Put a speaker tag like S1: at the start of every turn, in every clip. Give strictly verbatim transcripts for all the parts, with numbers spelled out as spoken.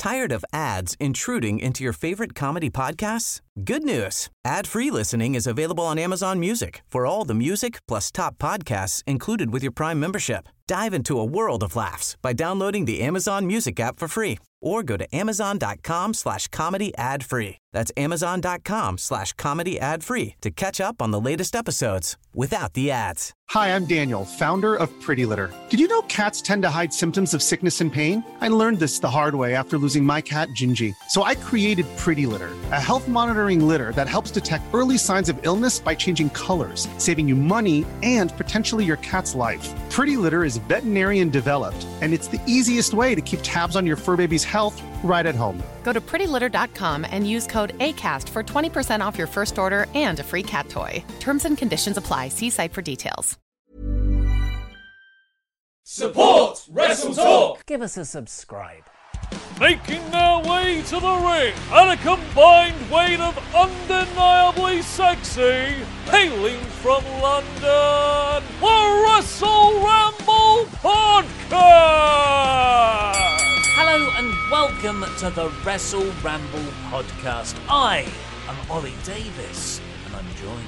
S1: Tired of ads intruding into your favorite comedy podcasts? Good news. Ad-free listening is available on Amazon Music for all the music plus top podcasts included with your Prime membership. Dive into a world of laughs by downloading the Amazon Music app for free or go to amazon.com slash comedy ad free. That's amazon.com slash comedy ad free to catch up on the latest episodes without the ads.
S2: Hi, I'm Daniel, founder of Pretty Litter. Did you know cats tend to hide symptoms of sickness and pain? I learned this the hard way after losing my cat, Gingy. So I created Pretty Litter, a health monitoring litter that helps detect early signs of illness by changing colors, saving you money and potentially your cat's life. Pretty Litter is veterinarian developed, and it's the easiest way to keep tabs on your fur baby's health right at home.
S3: Go to pretty litter dot com and use code ACAST for twenty percent off your first order and a free cat toy. Terms and conditions apply. See site for details.
S4: Support Wrestle Talk!
S5: Give us a subscribe.
S6: Making their way to the ring at a combined weight of undeniably sexy, hailing from London, the Wrestle Ramble Podcast!
S5: Hello and welcome to the Wrestle Ramble Podcast. I am Ollie Davis and I'm joined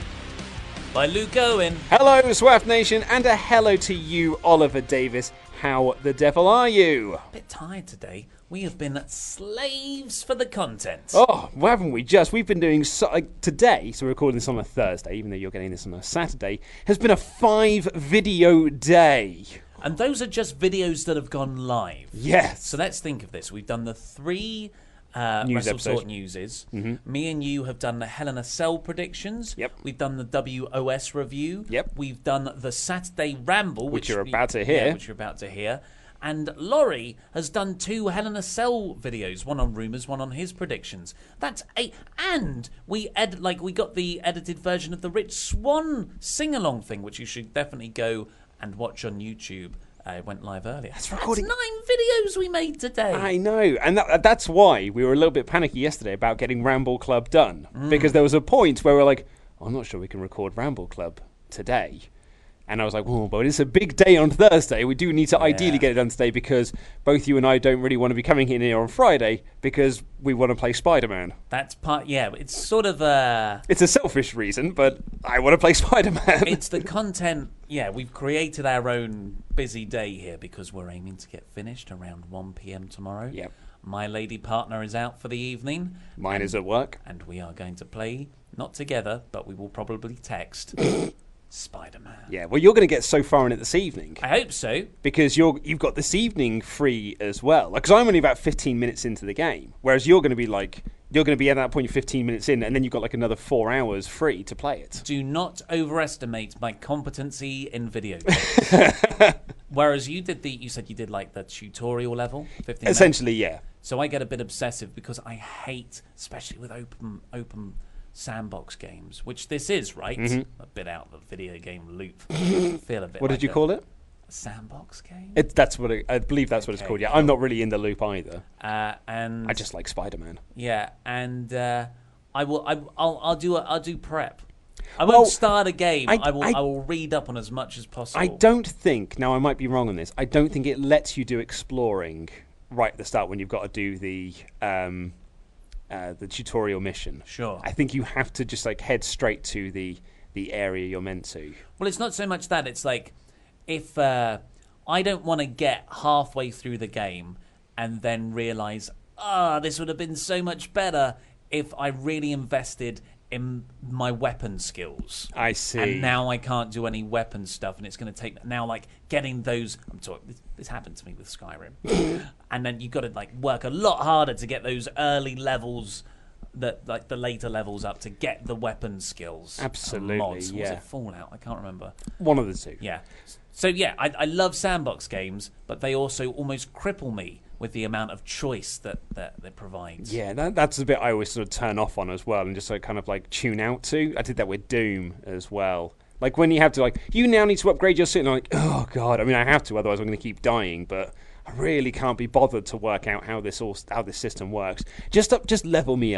S5: by Luke Owen.
S7: Hello, Swaff Nation, and a hello to you, Oliver Davis. How the devil are you?
S5: A bit tired today. We have been slaves for the content.
S7: Oh, well, haven't we just? We've been doing so, like, today, so we're recording this on a Thursday, even though you're getting this on a Saturday, has been a five video day.
S5: And those are just videos that have gone live.
S7: Yes.
S5: So let's think of this. We've done the three uh,
S7: News
S5: Wrestle
S7: episode.
S5: Talk newses.
S7: Mm-hmm.
S5: Me and you have done the Hell in a Cell predictions.
S7: Yep.
S5: We've done the W O S review.
S7: Yep.
S5: We've done the Saturday Ramble.
S7: Which
S5: Which,
S7: you're
S5: we-
S7: about to hear.
S5: Yeah, which you're about to hear. And Laurie has done two Hell in a Cell videos, one on rumours, one on his predictions. That's eight. And we ed- like we got the edited version of the Rich Swan sing-along thing, which you should definitely go and watch on YouTube. Uh, it went live earlier.
S7: That's recording.
S5: That's nine videos we made today.
S7: I know, and that, that's why we were a little bit panicky yesterday about getting Ramble Club done.
S5: Mm.
S7: Because there was a point where we were like, oh, I'm not sure we can record Ramble Club today. And I was like, oh, but it's a big day on Thursday. We do need to
S5: Yeah.
S7: ideally get it done today because both you and I don't really want to be coming in here on Friday because we want to play Spider-Man.
S5: That's part, yeah, it's sort of uh
S7: It's a selfish reason, but I want to play Spider-Man.
S5: it's the content, yeah, we've created our own busy day here because we're aiming to get finished around one p.m. tomorrow.
S7: Yep.
S5: My lady partner is out for the evening.
S7: Mine
S5: and,
S7: is at work.
S5: And we are going to play, not together, but we will probably text Spider-Man.
S7: Yeah, well, you're going to get so far in it this evening.
S5: I hope so.
S7: Because you're, you've got this evening free as well. Because I'm only about fifteen minutes into the game, whereas you're going to be like, you're going to be at that point, you're fifteen minutes in, and then you've got like another four hours free to play it.
S5: Do not overestimate my competency in video games. Whereas you did the, you said you did like the tutorial level, fifteen
S7: Essentially,
S5: minutes.
S7: yeah.
S5: So I get a bit obsessive because I hate, especially with open open sandbox games, which this is, right?
S7: Mm-hmm.
S5: A bit out of the video game loop. Feel a bit.
S7: What
S5: like
S7: did you
S5: a
S7: call it?
S5: Sandbox game.
S7: It, that's what it, I believe that's what it's
S5: Okay,
S7: called. Yeah,
S5: cool.
S7: I'm not really in the loop either.
S5: Uh, and
S7: I just like Spider-Man.
S5: yeah, and uh, I will. I, I'll. I'll do. A, I'll do prep. I
S7: Well,
S5: won't start a game.
S7: I-
S5: I, will.
S7: I-
S5: I will read up on as much as possible.
S7: I don't think, now I might be wrong on this, I don't think it lets you do exploring right at the start when you've got to do the um, uh, the tutorial mission.
S5: Sure.
S7: I think you have to just like head straight to the, the area you're meant to.
S5: Well, it's not so much that. It's like if uh, I don't want to get halfway through the game and then realise, ah, this would have been so much better if I really invested in my weapon skills.
S7: I see.
S5: And now I can't do any weapon stuff, and it's going to take now like getting those. I'm talking. This, this happened to me with Skyrim, and then you've got to like work a lot harder to get those early levels. That like the later levels up to get the weapon skills. and
S7: Absolutely,
S5: mods. Was
S7: yeah.
S5: it Fallout? I can't remember.
S7: One of the two.
S5: Yeah. So yeah, I, I love sandbox games, but they also almost cripple me with the amount of choice that that they provide.
S7: Yeah, that, that's the bit I always sort of turn off on as well and just like kind of like tune out to. I did that with Doom as well. Like when you have to like, you now need to upgrade your suit, and I'm like, oh god, I mean I have to, otherwise I'm going to keep dying, but I really can't be bothered to work out how this all how this system works. Just up, just level me up.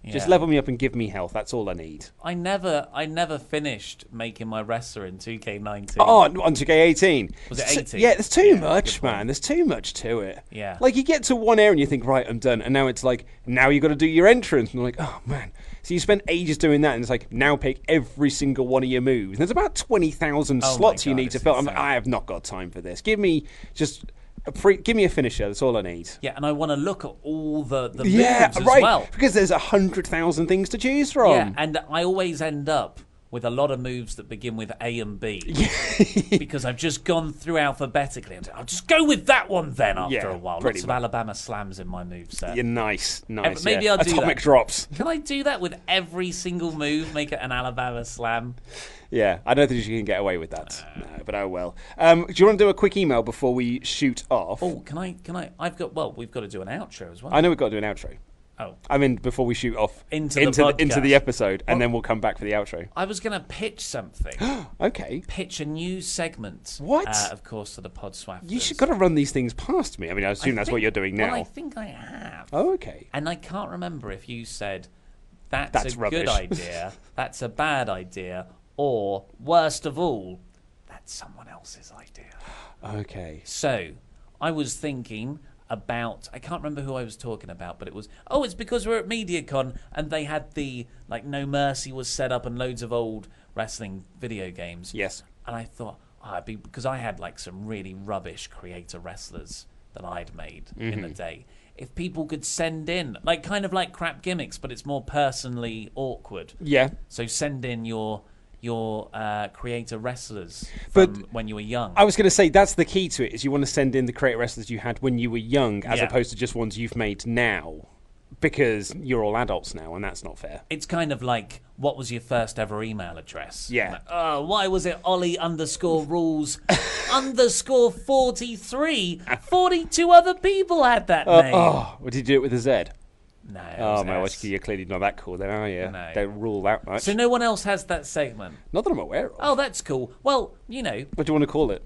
S7: Just
S5: Yeah.
S7: level me up and give me health. That's all I need.
S5: I never, I never finished making my wrestler in two K nineteen.
S7: Oh, on two K eighteen.
S5: Was it
S7: So-
S5: eighteen?
S7: Yeah, there's too
S5: Yeah,
S7: much,
S5: good point.
S7: man. There's too much to it.
S5: Yeah.
S7: Like, you get to one area and you think, right, I'm done. And now it's like, now you got to do your entrance. And you're like, oh, man. So you spend ages doing that, and it's like, now pick every single one of your moves. And there's about twenty thousand
S5: Oh my
S7: slots you
S5: God,
S7: need to
S5: it's
S7: fill. I'm like,
S5: insane.
S7: I have not got time for this. Give me just... A pre- give me a finisher. That's all I need.
S5: Yeah, and I want to look at all the, the
S7: Yeah,
S5: moves as
S7: right.
S5: well.
S7: Because there's a hundred thousand things to choose from.
S5: Yeah, and I always end up with a lot of moves that begin with A and B. Because I've just gone through alphabetically. And I'll just go with that one then after
S7: Yeah,
S5: a while.
S7: pretty
S5: Lots of
S7: much.
S5: Alabama slams in my moveset.
S7: You're nice, nice.
S5: maybe
S7: yeah.
S5: I'll do
S7: Atomic
S5: that.
S7: drops.
S5: Can I do that with every single move? Make it an Alabama slam?
S7: Yeah, I don't think you can get away with that. No, but oh well. Um, do you want to do a quick email before we shoot off?
S5: Oh, can I? Can I? I've got. Well, we've got to do an outro as well.
S7: I know we've got to do an outro.
S5: Oh,
S7: I mean, before we shoot off
S5: Into the
S7: into, into
S5: podcast.
S7: the episode, and
S5: Well-
S7: then we'll come back for the outro.
S5: I was going to pitch something.
S7: Okay.
S5: Pitch a new segment.
S7: What?
S5: Uh, of course, to the Podswafters.
S7: You should got to run these things past me. I mean, I assume
S5: I
S7: that's
S5: think-
S7: what you're doing now.
S5: Well, I think I have.
S7: Oh, okay.
S5: And I can't remember if you said that's,
S7: That's
S5: a
S7: rubbish."
S5: good idea, that's a bad idea, or worst of all, that's someone else's idea.
S7: Okay.
S5: So I was thinking about, I can't remember who I was talking about, but it was, oh, it's because we're at MediaCon and they had the, like, No Mercy was set up and loads of old wrestling video games.
S7: Yes.
S5: And I thought, oh, I'd be, because I had like some really rubbish creator wrestlers that I'd made
S7: Mm-hmm.
S5: in the day. If people could send in, like kind of like crap gimmicks, but it's more personally awkward.
S7: Yeah.
S5: So send in your your uh, creator wrestlers
S7: But
S5: from when you were young.
S7: I was going to say that's the key to it. Is you want to send in the creator wrestlers you had when you were young, as
S5: Yeah.
S7: opposed to just ones you've made now, because you're all adults now, and that's not fair.
S5: It's kind of like, what was your first ever email address?
S7: Yeah.
S5: Like, oh, why was it Ollie underscore rules underscore forty-three? forty-two other people had that
S7: Uh,
S5: name.
S7: oh, what did you do it with a Z?
S5: No. it
S7: Oh
S5: was
S7: my, well,
S5: S.
S7: you're clearly not that cool then, are you?
S5: No.
S7: Don't rule that much.
S5: So no one else has that segment.
S7: Not that I'm aware of.
S5: Oh, that's cool. Well, you know,
S7: What do you want to call it?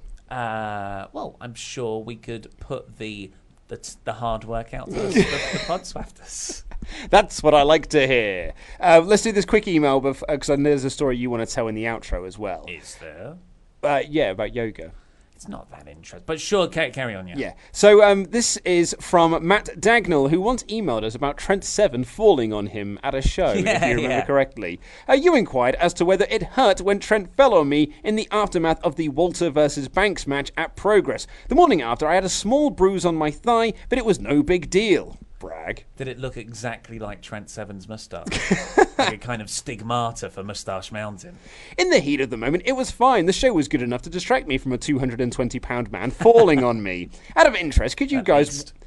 S5: uh, well, I'm sure we could put the the, the hard work out to the, the, the Podswafters.
S7: That's what I like to hear. Uh, let's do this quick email because uh, there's a story you want to tell in the outro as well.
S5: Is there?
S7: Uh, yeah, about yoga.
S5: It's not that interesting, but sure, ca- carry on. Yeah.
S7: Yeah. So um, this is from Matt Dagnall, who once emailed us about Trent Seven falling on him at a show, if
S5: Yeah,
S7: you remember
S5: yeah.
S7: correctly. Uh, you inquired as to whether it hurt when Trent fell on me in the aftermath of the Walter versus Banks match at Progress. The morning after, I had a small bruise on my thigh, but it was no big deal. Brag.
S5: Did it look exactly like Trent Seven's moustache? Like a kind of stigmata for Moustache Mountain.
S7: In the heat of the moment, it was fine. The show was good enough to distract me from a two hundred twenty pound man falling on me. Out of interest, could you
S5: At
S7: guys...
S5: least.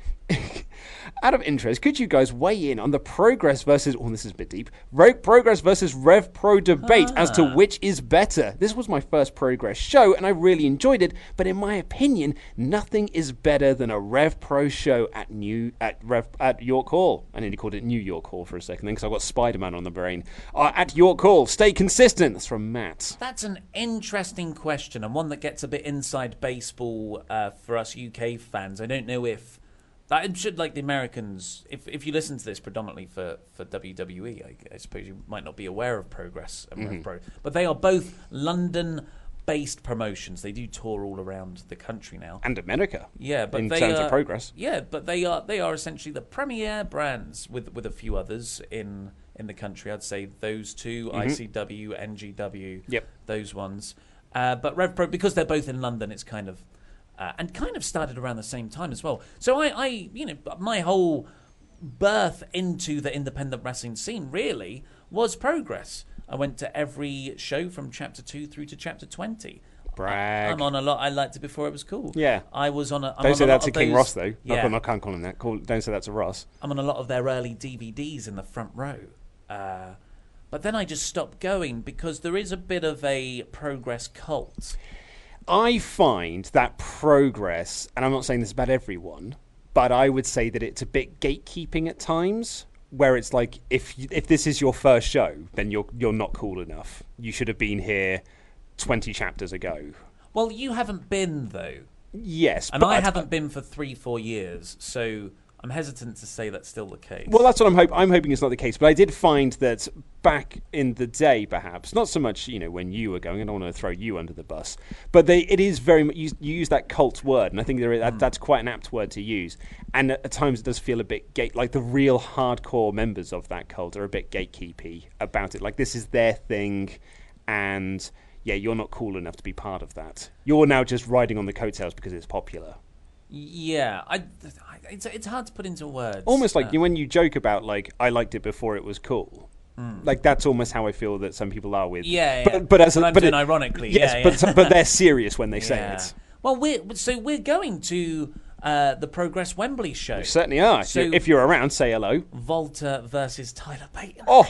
S7: Out of interest, could you guys weigh in on the Progress versus... Oh, this is a bit deep. Ro- Progress versus Rev Pro debate as to
S5: Ah.
S7: which is better. This was my first Progress show, and I really enjoyed it, but in my opinion, nothing is better than a Rev Pro show at New at Rev at York Hall. I nearly called it New York Hall for a second, because I've got Spider-Man on the brain. Uh, at York Hall, stay consistent. That's from Matt.
S5: That's an interesting question, and one that gets a bit inside baseball uh, for us U K fans. I don't know if that should, like the Americans, if if you listen to this predominantly for, for W W E, I, I suppose you might not be aware of Progress and
S7: Mm-hmm.
S5: Rev Pro, but they are both London-based promotions. They do tour all around the country now.
S7: And America.
S5: Yeah, but
S7: in
S5: they
S7: terms
S5: are,
S7: of Progress.
S5: Yeah, but they are they are essentially the premier brands with with a few others in in the country. I'd say those two, I C W, N G W,
S7: Yep.
S5: those ones. Uh, but Rev Pro, because they're both in London, it's kind of uh, and kind of started around the same time as well. So I, I, you know, my whole birth into the independent wrestling scene really was Progress. I went to every show from chapter two through to chapter twenty.
S7: Brag.
S5: I'm on a lot. I liked it before it was cool.
S7: Yeah.
S5: I was on a. I'm
S7: Don't
S5: on
S7: say
S5: a
S7: that
S5: lot
S7: to
S5: of
S7: King
S5: those-
S7: Ross, though.
S5: Yeah.
S7: I can't call him that. Call, don't say that to Ross.
S5: I'm on a lot of their early D V Ds in the front row. Uh, but then I just stopped going because there is a bit of a Progress cult.
S7: I find that Progress, and I'm not saying this about everyone, but I would say that it's a bit gatekeeping at times, where it's like, if if this is your first show, then you're you're not cool enough. You should have been here twenty chapters ago.
S5: Well, you haven't been, though.
S7: Yes,
S5: And
S7: but
S5: I haven't been for three, four years. So I'm hesitant to say that's still the case.
S7: Well, that's what I'm hoping. I'm hoping it's not the case. But I did find that back in the day, perhaps not so much, you know, when you were going. I don't want to throw you under the bus, but they it is very much you, you use that cult word, and I think there is, that,
S5: Mm.
S7: that's quite an apt word to use. And at, at times it does feel a bit gate like the real hardcore members of that cult are a bit gatekeepy about it. Like this is their thing, and yeah, you're not cool enough to be part of that. You're now just riding on the coattails because it's popular.
S5: Yeah, I, I, it's it's hard to put into words.
S7: Almost like
S5: uh,
S7: you when you joke about like I liked it before it was cool.
S5: Mm.
S7: Like that's almost how I feel that some people are with.
S5: Yeah,
S7: but,
S5: yeah.
S7: but as a,
S5: But I'm
S7: but
S5: doing
S7: it,
S5: ironically.
S7: Yes,
S5: yeah,
S7: but
S5: yeah.
S7: but they're serious when they say
S5: Yeah.
S7: it.
S5: Well, we're so we're going to uh, the Progress Wembley show.
S7: You certainly are.
S5: So-
S7: if you're around, say hello.
S5: Volta versus Tyler Bate.
S7: Oh,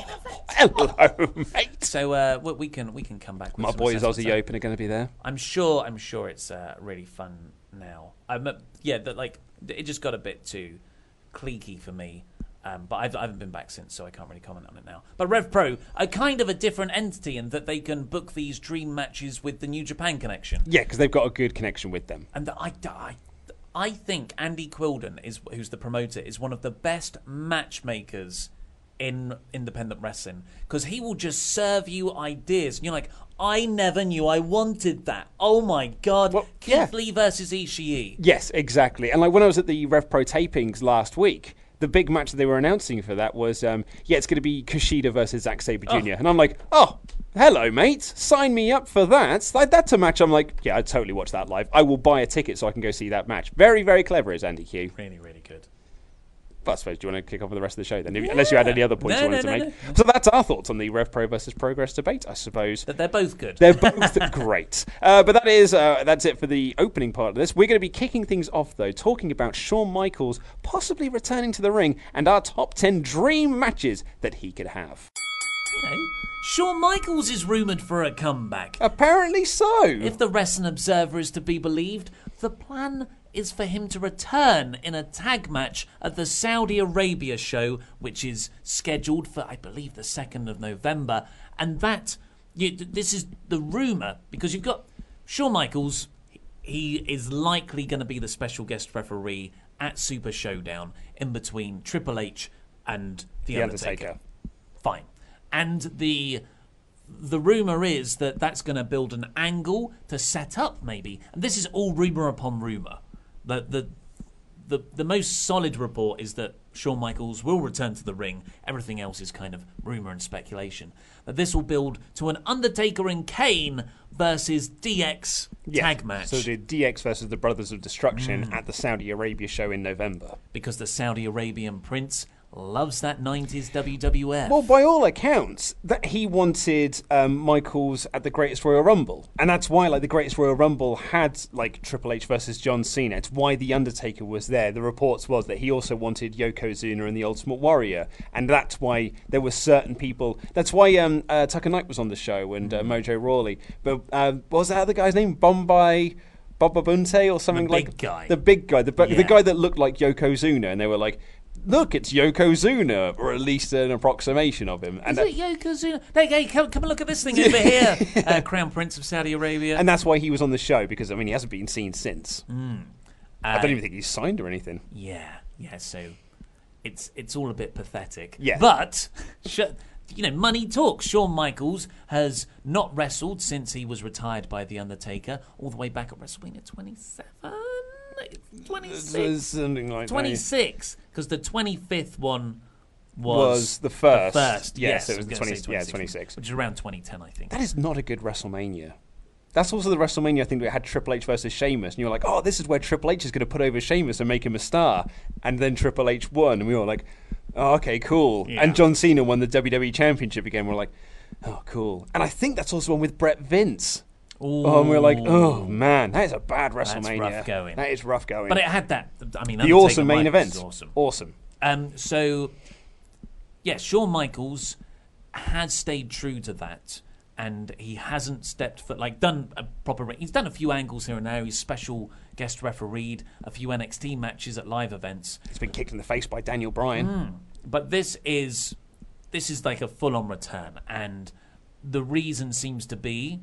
S7: hello, mate.
S5: So uh, we we can we can come back. With
S7: My
S5: some
S7: boys
S5: assessments.
S7: Aussie Open are going to be there.
S5: I'm sure. I'm sure it's uh, really fun now. I'm uh, yeah. That like it just got a bit too cliquey for me. Um, but I've, I haven't been back since, so I can't really comment on it now. But Rev Pro are kind of a different entity in that they can book these dream matches with the New Japan connection.
S7: Yeah, because they've got a good connection with them.
S5: And I, I, I think Andy Quilden, is who's the promoter, is one of the best matchmakers in independent wrestling. Because he will just serve you ideas. And you're like, I never knew I wanted that. Oh my God.
S7: Well,
S5: Keith
S7: yeah.
S5: Lee versus Ishii.
S7: Yes, exactly. And like when I was at the Rev Pro tapings last week, the big match that they were announcing for that was, um, yeah, it's going to be Kushida versus Zack Sabre Junior
S5: Oh.
S7: And I'm like, oh, hello, mate. Sign me up for that. Like, that's a match I'm like, yeah, I'd totally watch that live. I will buy a ticket so I can go see that match. Very, very clever is Andy Q.
S5: Really, really good.
S7: But I suppose, do you want to kick off with the rest of the show then? If- Unless you had any other points
S5: No,
S7: you wanted
S5: no,
S7: to
S5: no,
S7: make.
S5: no.
S7: So that's our thoughts on the Rev Pro versus Progress debate, I suppose.
S5: That they're both good.
S7: They're both great. Uh, but that is uh, that's it for the opening part of this. We're going to be kicking things off, though, talking about Shawn Michaels possibly returning to the ring and our top ten dream matches that he could have.
S5: You know, Shawn Michaels is rumoured for a comeback.
S7: Apparently so.
S5: If the Wrestling Observer is to be believed, the plan is for him to return in a tag match at the Saudi Arabia show, which is scheduled for, I believe, the second of November. And that, you, this is the rumour, because you've got Shawn Michaels, he is likely going to be the special guest referee at Super Showdown in between Triple H and The,
S7: The
S5: Undertaker.
S7: Undertaker.
S5: Fine. And the the rumour is that that's going to build an angle to set up, maybe. And this is all rumour upon rumour. The, the, the, the most solid report is that Shawn Michaels will return to the ring. Everything else is kind of rumour and speculation. That this will build to an Undertaker and Kane versus D X
S7: Yeah.
S5: tag match.
S7: So the D X versus the Brothers of Destruction at the Saudi Arabia show in November.
S5: Because the Saudi Arabian prince loves that nineties W W F.
S7: Well, by all accounts, that he wanted um, Michaels at the Greatest Royal Rumble, and that's why, like, the Greatest Royal Rumble had like Triple H versus John Cena. It's why the Undertaker was there. The reports was that he also wanted Yokozuna and the Ultimate Warrior, and that's why there were certain people. That's why um, uh, Tucker Knight was on the show and uh, Mojo Rawley. But uh, what was that other guy's name? Bombay. Baba Bunte or something
S5: The
S7: like
S5: big guy.
S7: the big guy, the
S5: Yeah.
S7: the guy that looked like Yokozuna, and they were like, "Look, it's Yokozuna," or at least an approximation of him. And
S5: Is it Yokozuna? Hey, hey, come, come and look at this thing over here. Uh, Crown Prince of Saudi Arabia.
S7: And that's why he was on the show, because, I mean, he hasn't been seen since.
S5: Mm.
S7: I
S5: Uh,
S7: don't even think he's signed or anything.
S5: Yeah, yeah. So it's it's all a bit pathetic.
S7: Yeah.
S5: But sh- you know, money talks. Shawn Michaels has not wrestled since he was retired by The Undertaker, all the way back at WrestleMania twenty-seven, twenty-six,
S7: Something like that.
S5: twenty-six, because the twenty-fifth one was,
S7: Was the first.
S5: The first,
S7: Yes,
S5: yes,
S7: it was
S5: I
S7: the
S5: gonna
S7: twenty-
S5: say
S7: yeah, twenty-six.
S5: which is around twenty ten, I think.
S7: That is not a good WrestleMania. That's also the WrestleMania, I think, that had Triple H versus Sheamus. And you were like, oh, this is where Triple H is going to put over Sheamus and make him a star. And then Triple H won. And we were like, oh, okay, cool.
S5: Yeah.
S7: And John Cena won the W W E Championship again. We're like, oh, cool. And I think that's also one with Brett Vince.
S5: Ooh.
S7: Oh, and we were like, oh, man, that is a bad WrestleMania.
S5: rough going.
S7: That is rough going.
S5: But it had that. I mean,
S7: the
S5: Undertaker
S7: awesome main
S5: Michaels
S7: event.
S5: is awesome.
S7: Awesome.
S5: Um, so, yeah, Shawn Michaels has stayed true to that, and he hasn't stepped foot, like, done a proper. He's done a few angles here and there. He's special guest refereed a few N X T matches at live events.
S7: He's been kicked in the face by Daniel Bryan.
S5: Mm. But this is this is like a full-on return, and the reason seems to be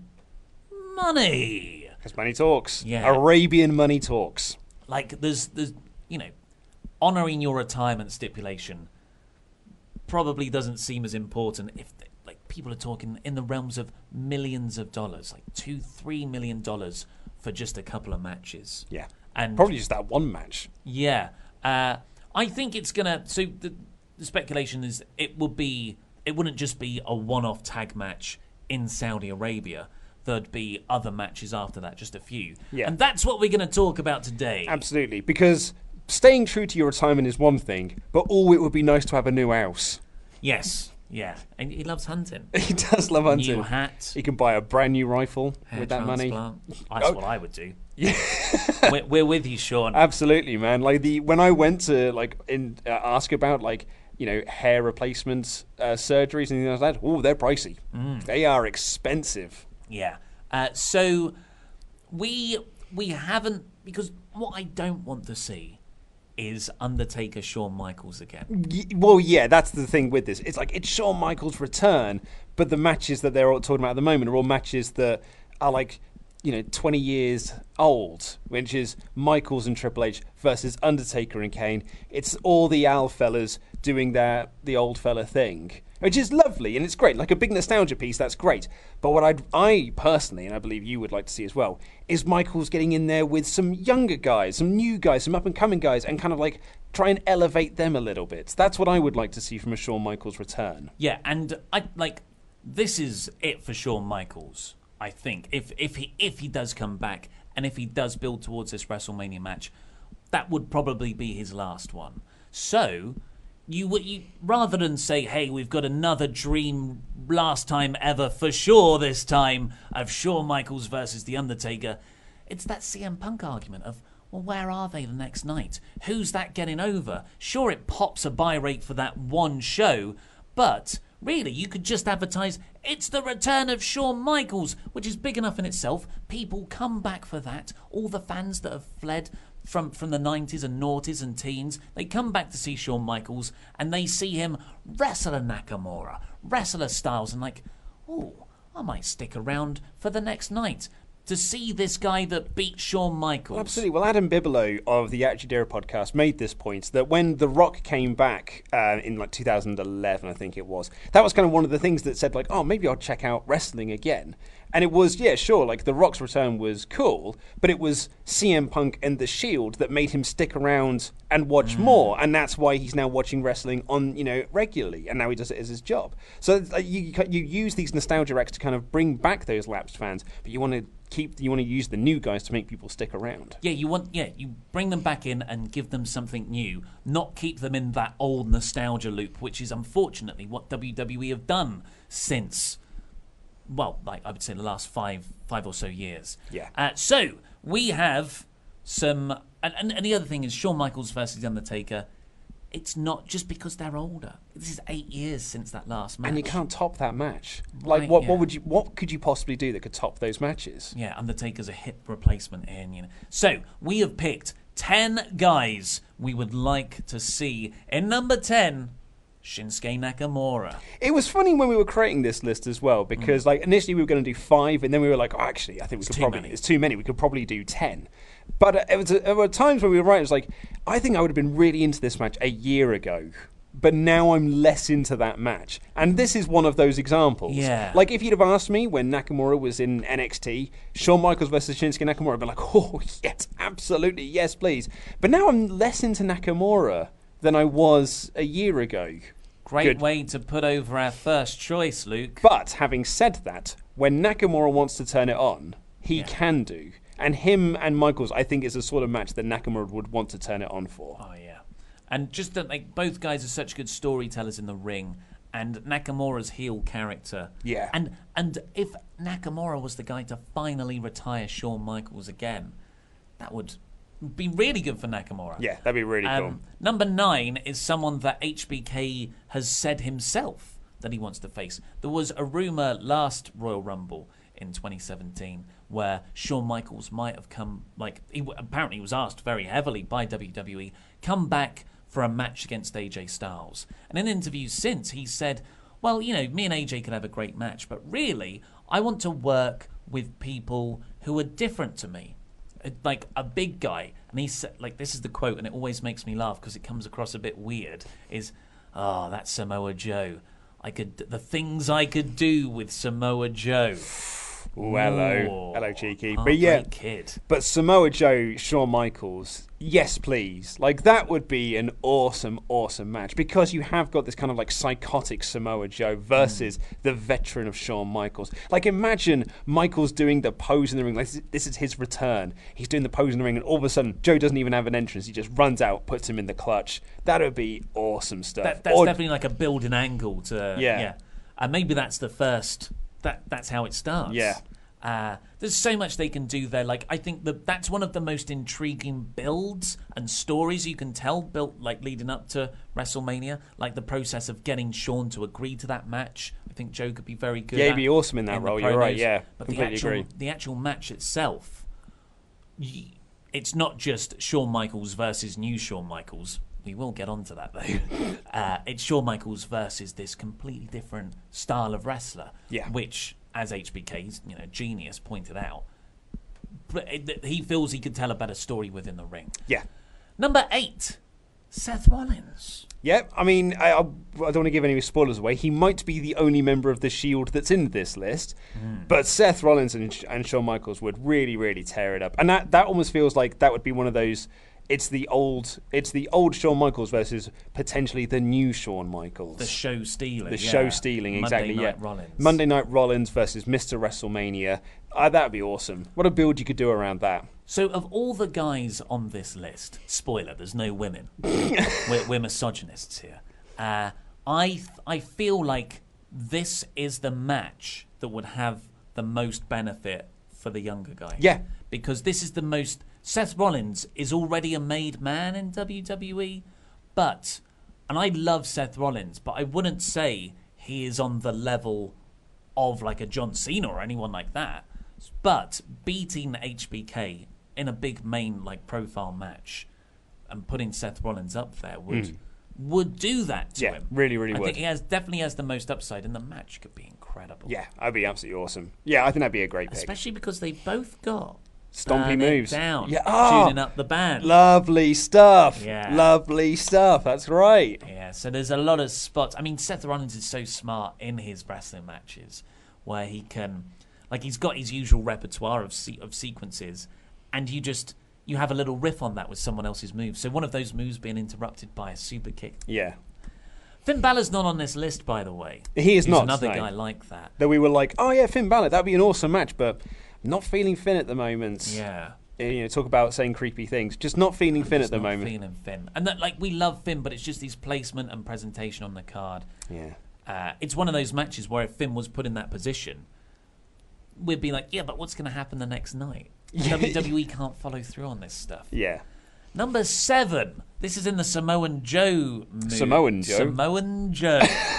S5: money.
S7: Because money talks.
S5: Yeah.
S7: Arabian money talks.
S5: Like, there's, there's, you know, honouring your retirement stipulation probably doesn't seem as important if, like, people are talking in the realms of millions of dollars, like two, three million dollars for just a couple of matches.
S7: Yeah.
S5: And
S7: probably just that one match.
S5: Yeah. Uh, I think it's going to... So the, the speculation is it will be... It wouldn't just be a one-off tag match in Saudi Arabia. There'd be other matches after that, just a few.
S7: Yeah.
S5: And that's what we're going to talk about today.
S7: Absolutely. Because staying true to your retirement is one thing, but oh, it would be nice to have a new house.
S5: Yes. Yeah. And he loves hunting.
S7: He does love hunting.
S5: New hat.
S7: He can buy a brand new rifle
S5: Hair
S7: with that money.
S5: transplant. That's
S7: Oh.
S5: what I would do.
S7: Yeah.
S5: we're, we're with you, Sean.
S7: Absolutely, man. Like the when I went to like in uh, ask about like you know hair replacement uh, surgeries and things like that, oh, they're pricey.
S5: Mm.
S7: They are expensive.
S5: Yeah. Uh, so we we haven't, because what I don't want to see is Undertaker Shawn Michaels again.
S7: Y- well, yeah, that's the thing with this. It's like it's Shawn Michaels' return, but the matches that they're all talking about at the moment are all matches that are like, you know, twenty years old, which is Michaels and Triple H versus Undertaker and Kane. It's all the Al fellas doing their the old fella thing, which is lovely and it's great. Like a big nostalgia piece, that's great. But what I'd, I personally, and I believe you would like to see as well, is Michaels getting in there with some younger guys, some new guys, some up-and-coming guys, and kind of like try and elevate them a little bit. That's what I would like to see from a Shawn Michaels return.
S5: Yeah, and I like this is it for Shawn Michaels. I think if if he if he does come back and if he does build towards this WrestleMania match, that would probably be his last one. So you would you rather than say, "Hey, we've got another dream last time ever for sure this time of Shawn Michaels versus The Undertaker," it's that C M Punk argument of, well, where are they the next night? Who's that getting over? Sure, it pops a buy rate for that one show, but really, you could just advertise, it's the return of Shawn Michaels, which is big enough in itself. People come back for that. All the fans that have fled from, from the nineties and noughties and teens, they come back to see Shawn Michaels and they see him wrestle a Nakamura, wrestle a Styles, and like, oh, I might stick around for the next night to see this guy that beat Shawn Michaels.
S7: Well, absolutely. Well, Adam Bigelow of the Attitude Era podcast made this point that when The Rock came back uh, in like two thousand eleven, I think it was, that was kind of one of the things that said like, oh, maybe I'll check out wrestling again. And it was, yeah, sure, like The Rock's return was cool, but it was C M Punk and The Shield that made him stick around and watch mm. more, and that's why he's now watching wrestling on, you know, regularly, and now he does it as his job. So uh, you you use these nostalgia acts to kind of bring back those lapsed fans, but you want to keep you want to use the new guys to make people stick around.
S5: Yeah, you want yeah, you bring them back in and give them something new, not keep them in that old nostalgia loop, which is unfortunately what W W E have done since, well, like I would say the last five five or so years.
S7: Yeah.
S5: Uh, so we have some, and, and, and the other thing is Shawn Michaels versus The Undertaker. It's not just because they're older. This is eight years since that last match,
S7: and you can't top that match. Like,
S5: Right,
S7: what,
S5: yeah.
S7: what would you, what could you possibly do that could top those matches?
S5: Yeah, Undertaker's a hip replacement in, you know. So we have picked ten guys we would like to see. In number ten, Shinsuke Nakamura.
S7: It was funny when we were creating this list as well, because mm. like initially we were going to do five, and then we were like, oh, actually, I think we
S5: it's
S7: could
S5: too
S7: probably
S5: many.
S7: it's too many. We could probably do ten. But uh, it was, uh, there were times when we were writing, it was like, I think I would have been really into this match a year ago, but now I'm less into that match. And this is one of those examples.
S5: Yeah.
S7: Like, if you'd have asked me when Nakamura was in N X T, Shawn Michaels versus Shinsuke Nakamura, I'd be like, oh, yes, absolutely, yes, please. But now I'm less into Nakamura than I was a year ago.
S5: Great
S7: Good.
S5: way to put over our first choice, Luke.
S7: But, having said that, when Nakamura wants to turn it on, he
S5: Yeah.
S7: can do. And him and Michaels, I think, is the sort of match that Nakamura would want to turn it on for.
S5: Oh, yeah. And just that, like, both guys are such good storytellers in the ring, and Nakamura's heel character.
S7: Yeah.
S5: And and if Nakamura was the guy to finally retire Shawn Michaels again, that would be really good for Nakamura.
S7: Yeah, that'd be really
S5: Um,
S7: cool.
S5: Number nine is someone that H B K has said himself that he wants to face. There was a rumour last Royal Rumble in twenty seventeen where Shawn Michaels might have come, like, he, apparently he was asked very heavily by W W E, come back for a match against A J Styles. And in interviews since, he said, well, you know, me and A J could have a great match, but really, I want to work with people who are different to me, like a big guy, and he said, like, this is the quote, and it always makes me laugh because it comes across a bit weird. Is, oh, that's Samoa Joe. I could the things I could do with Samoa Joe.
S7: Ooh, hello,
S5: Ooh.
S7: hello, cheeky.
S5: Oh,
S7: but yeah,
S5: great kid.
S7: But Samoa Joe, Shawn Michaels, yes, please. Like that would be an awesome, awesome match because you have got this kind of like psychotic Samoa Joe versus mm. the veteran of Shawn Michaels. Like imagine Michaels doing the pose in the ring. Like this is his return. He's doing the pose in the ring, and all of a sudden Joe doesn't even have an entrance. He just runs out, puts him in the clutch. That would be awesome stuff.
S5: That, that's or, definitely like a building angle to
S7: yeah,
S5: yeah. And maybe that's the first. That that's how it starts.
S7: Yeah.
S5: Uh, there's so much they can do there. Like I think that that's one of the most intriguing builds and stories you can tell, built like leading up to WrestleMania. Like the process of getting Shawn to agree to that match. I think Joe could be very good.
S7: Yeah,
S5: at
S7: he'd be awesome in that
S5: in
S7: role. You're right. Yeah,
S5: but
S7: completely
S5: the actual,
S7: agree.
S5: The actual match itself, it's not just Shawn Michaels versus new Shawn Michaels. We will get onto that though. uh, it's Shawn Michaels versus this completely different style of wrestler.
S7: Yeah.
S5: Which, as H B K's you know genius pointed out, but it, he feels he could tell a better story within the ring.
S7: Yeah.
S5: Number eight, Seth Rollins.
S7: Yeah, I mean, I, I don't want to give any spoilers away. He might be the only member of the Shield that's in this list, mm. but Seth Rollins and, and Shawn Michaels would really, really tear it up, and that that almost feels like that would be one of those. It's the old, it's the old Shawn Michaels versus potentially the new Shawn Michaels.
S5: The show stealing.
S7: The
S5: yeah.
S7: show stealing, exactly.
S5: Monday Night
S7: yeah.
S5: Rollins.
S7: Monday Night Rollins versus Mister WrestleMania. Uh, that would be awesome. What a build you could do around that.
S5: So, of all the guys on this list, spoiler: there's no women. we're, we're misogynists here. Uh, I th- I feel like this is the match that would have the most benefit for the younger guy.
S7: Yeah,
S5: because this is the most. Seth Rollins is already a made man in W W E, but, and I love Seth Rollins, but I wouldn't say he is on the level of like a John Cena or anyone like that. But beating H B K in a big main like profile match and putting Seth Rollins up there would mm. would do that to
S7: yeah,
S5: him.
S7: really, really
S5: I
S7: would.
S5: think he has definitely has the most upside, and the match could be incredible.
S7: Yeah, that'd be absolutely awesome. Yeah, I think that'd be a great pick.
S5: Especially because they both got
S7: stompy moves.
S5: Down,
S7: yeah, oh,
S5: tuning up the band.
S7: Lovely stuff.
S5: Yeah.
S7: Lovely stuff. That's right.
S5: Yeah, so there's a lot of spots. I mean, Seth Rollins is so smart in his wrestling matches where he can, like, he's got his usual repertoire of se- of sequences, and you just, you have a little riff on that with someone else's moves. So one of those moves being interrupted by a super kick.
S7: Yeah.
S5: Finn Balor's not on this list, by the way.
S7: He is
S5: He's
S7: not.
S5: another
S7: no.
S5: guy like that.
S7: That we were like, oh yeah, Finn Balor, that'd be an awesome match, but not feeling Finn at the moment.
S5: Yeah.
S7: You know, talk about saying creepy things. Just not feeling
S5: I'm
S7: Finn
S5: just
S7: at the
S5: not
S7: moment.
S5: Feeling Finn, and that like we love Finn, but it's just his placement and presentation on the card.
S7: Yeah.
S5: Uh, it's one of those matches where if Finn was put in that position, we'd be like, yeah, but what's going to happen the next night? W W E can't follow through on this stuff.
S7: Yeah.
S5: Number seven. This is in the Samoan Joe mood.
S7: Samoan Joe?
S5: Samoan Joe.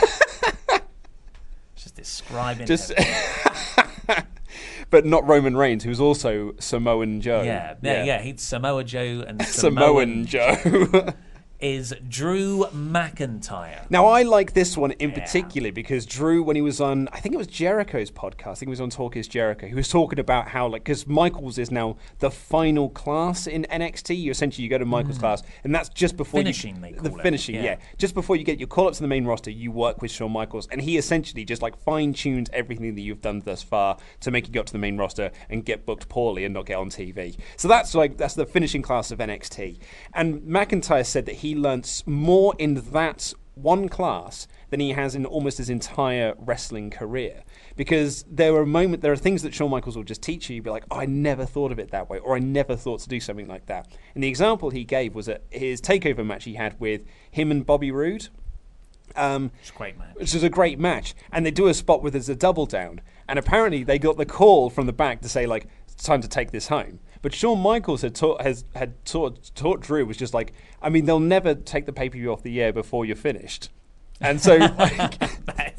S5: Just describing
S7: Just
S5: it.
S7: But not Roman Reigns, who's also Samoan Joe.
S5: Yeah, yeah, yeah. yeah. He's Samoa Joe and
S7: Samoan, Samoan Joe.
S5: is Drew McIntyre.
S7: Now, I like this one in yeah. particular because Drew, when he was on, I think it was Jericho's podcast, I think it was on Talk Is Jericho, he was talking about how, like, because Michaels is now the final class in N X T. You essentially, you go to Michaels' mm. class, and that's just before
S5: finishing,
S7: you...
S5: they call
S7: the
S5: it.
S7: finishing, yeah.
S5: yeah.
S7: Just before you get your call-ups to the main roster, you work with Shawn Michaels, and he essentially just, like, fine-tunes everything that you've done thus far to make you get to the main roster and get booked poorly and not get on T V. So that's, like, that's the finishing class of N X T. And McIntyre said that he learnt more in that one class than he has in almost his entire wrestling career, because there are moment there are things that Shawn Michaels will just teach you. You'll be like, oh, I never thought of it that way, or I never thought to do something like that. And the example he gave was at his takeover match he had with him and Bobby Roode. Um,
S5: it's a great match.
S7: Which is a great match, and they do a spot with as a double down, and apparently they got the call from the back to say, like, it's time to take this home. But Shawn Michaels had taught has had taught, taught Drew was just like, I mean, they'll never take the pay per view off the air before you're finished, and so like,
S5: that is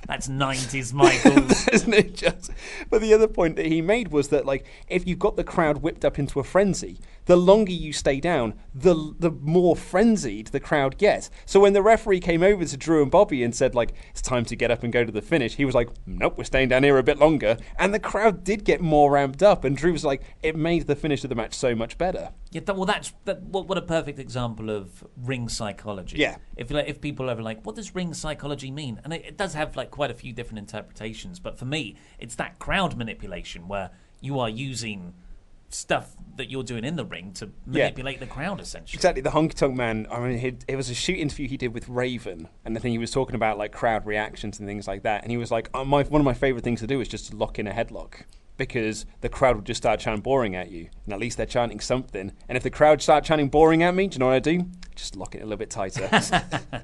S5: That's nineties Michaels.
S7: Isn't it just? But the other point that he made was that, like, if you've got the crowd whipped up into a frenzy, the longer you stay down, the the more frenzied the crowd gets. So when the referee came over to Drew and Bobby and said, like, it's time to get up and go to the finish, he was like, nope, we're staying down here a bit longer. And the crowd did get more ramped up. And Drew was like, it made the finish of the match so much better.
S5: Yeah, that, well, that's that, what, what a perfect example of ring psychology.
S7: Yeah.
S5: If like, if people are ever like, what does ring psychology mean? And it, it does have like quite a few different interpretations. But for me, it's that crowd manipulation where you are using stuff that you're doing in the ring to manipulate yeah. the crowd, essentially.
S7: Exactly. The Honky Tonk Man, I mean, he, it was a shoot interview he did with Raven, and I think he was talking about like crowd reactions and things like that. And he was like, oh, my, one of my favourite things to do is just to lock in a headlock, because the crowd will just start chanting boring at you, and at least they're chanting something. And if the crowd start chanting boring at me, do you know what I do? Just lock it a little bit tighter.
S5: Just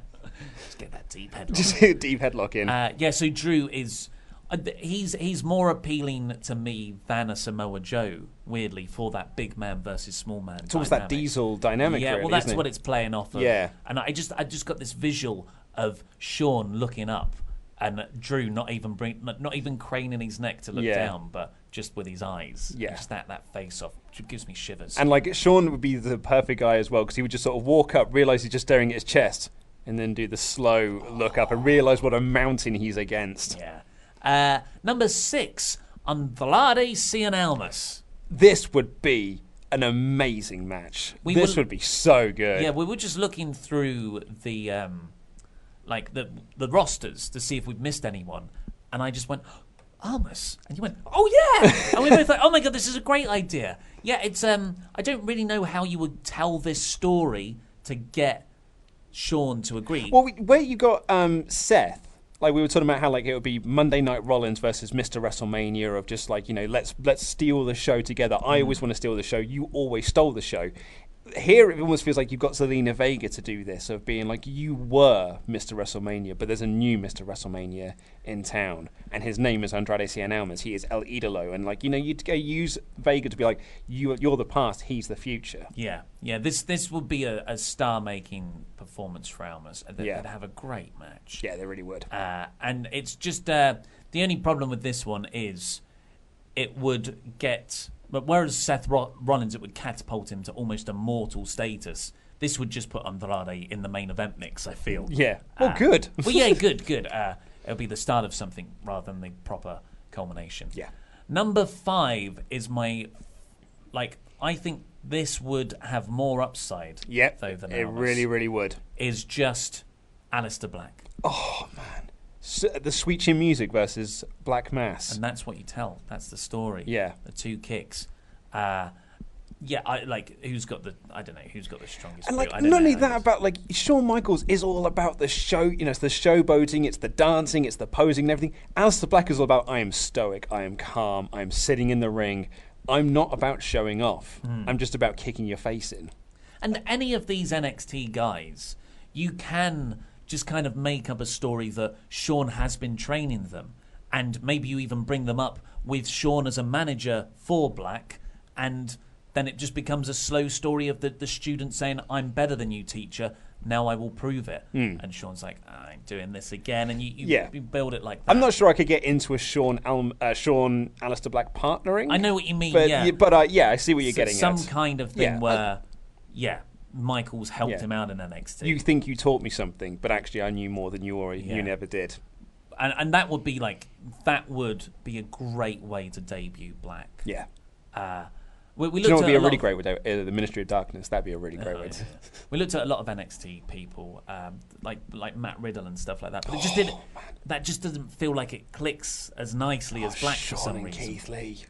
S5: get that deep headlock.
S7: Just a deep headlock in.
S5: Uh, yeah, so Drew is... Uh, he's he's more appealing to me than a Samoa Joe, weirdly, for that big man versus small man.
S7: It's almost that Diesel dynamic.
S5: Yeah,
S7: really,
S5: well, that's
S7: isn't it?
S5: what it's playing off of.
S7: Yeah,
S5: and I just I just got this visual of Sean looking up and Drew not even bring, not even craning his neck to look
S7: yeah.
S5: down, but just with his eyes.
S7: Yeah,
S5: just that that face off gives me shivers.
S7: And like Sean would be the perfect guy as well, because he would just sort of walk up, realise he's just staring at his chest, and then do the slow look up and realise what a mountain he's against.
S5: Yeah. Uh, number six, Andrade Cien Almas.
S7: This would be an amazing match. We this were, would be so good.
S5: Yeah, we were just looking through the um, like the the rosters to see if we've missed anyone, and I just went, Almas, and you went, oh yeah, and we both thought, oh my god, this is a great idea. Yeah, it's um, I don't really know how you would tell this story to get Sean to agree.
S7: Well, we, where you got um, Seth. Like we were talking about how like it would be Monday Night Rollins versus Mister WrestleMania, of just like, you know, let's let's steal the show together. Mm. I always want to steal the show. You always stole the show. Here it almost feels like you've got Zelina Vega to do this, of being like, you were Mister WrestleMania, but there's a new Mister WrestleMania in town, and his name is Andrade Cien Almas. He is El Idolo, and like, you know, you'd use Vega to be like, you, you're the past, he's the future.
S5: Yeah, yeah. This this would be a, a star-making performance for Almas. They'd,
S7: yeah.
S5: they'd have a great match.
S7: Yeah, they really would.
S5: Uh, and it's just uh, the only problem with this one is it would get. But whereas Seth Rollins, it would catapult him to almost immortal status. This would just put Andrade in the main event mix, I feel.
S7: Yeah. Well,
S5: uh,
S7: good.
S5: Well, yeah, good, good. Uh, it'll be the start of something rather than the proper culmination.
S7: Yeah.
S5: Number five is my, like, I think this would have more upside.
S7: Yep.
S5: Though, than
S7: it
S5: Almas,
S7: really, really would.
S5: Is just Aleister Black.
S7: Oh, man. So, the Sweet Chin Music versus Black Mass.
S5: And that's what you tell. That's the story.
S7: Yeah.
S5: The two kicks. Uh, yeah, I like who's got the I don't know who's got the strongest.
S7: And like
S5: I don't
S7: not
S5: know
S7: only that, about like Shawn Michaels is all about the show. You know, it's the showboating, it's the dancing, it's the posing and everything. Aleister Black is all about, I am stoic, I am calm, I am sitting in the ring. I'm not about showing off. Mm. I'm just about kicking your face in.
S5: And any of these N X T guys, you can just kind of make up a story that Sean has been training them, and maybe you even bring them up with Sean as a manager for Black, and then it just becomes a slow story of the, the student saying, I'm better than you, teacher, now I will prove it. Mm. And Sean's like, I'm doing this again, and you, you,
S7: yeah.
S5: you build it like that.
S7: I'm not sure I could get into a Sean Al- uh, Sean Aleister Black partnering.
S5: I know what you mean,
S7: but,
S5: yeah.
S7: But uh, yeah, I see what you're
S5: so
S7: getting
S5: some
S7: at.
S5: Some kind of thing
S7: yeah,
S5: where,
S7: I,
S5: yeah, Michaels helped
S7: yeah.
S5: him out in N X T.
S7: You think you taught me something, but actually I knew more than you or
S5: yeah.
S7: you never did.
S5: And, and that would be like that would be a great way to debut Black.
S7: Yeah.
S5: Uh, we, we
S7: Do you know what would be a really
S5: of,
S7: great way? Uh, the Ministry of Darkness. That'd be a really great
S5: uh,
S7: way. To...
S5: Yeah. We looked at a lot of N X T people, um, like like Matt Riddle and stuff like that. But it just did. That just doesn't feel like it clicks as nicely
S7: oh,
S5: as Black
S7: Sean
S5: for some
S7: and
S5: reason.
S7: Keith Lee.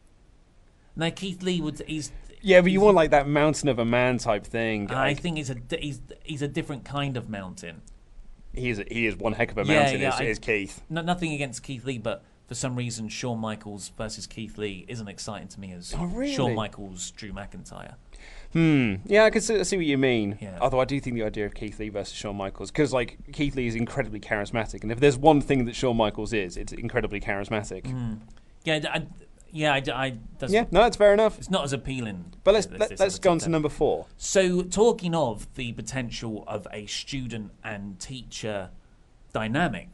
S5: No, Keith Lee would. He's
S7: yeah, but you want like that mountain of a man type thing.
S5: I like, think he's a he's he's a different kind of mountain.
S7: He is a, he is one heck of a
S5: yeah,
S7: mountain.
S5: Yeah,
S7: is,
S5: I,
S7: is Keith?
S5: No, nothing against Keith Lee, but for some reason, Shawn Michaels versus Keith Lee isn't exciting to me as
S7: oh, really?
S5: Shawn Michaels, Drew McIntyre.
S7: Hmm. Yeah, I can see, see what you mean.
S5: Yeah.
S7: Although I do think the idea of Keith Lee versus Shawn Michaels, because like Keith Lee is incredibly charismatic, and if there's one thing that Shawn Michaels is, it's incredibly charismatic.
S5: Mm. Yeah, I, yeah, I, I
S7: yeah. No, that's fair enough.
S5: It's not as appealing.
S7: But let's let, let's go on to number four.
S5: So, talking of the potential of a student and teacher dynamic,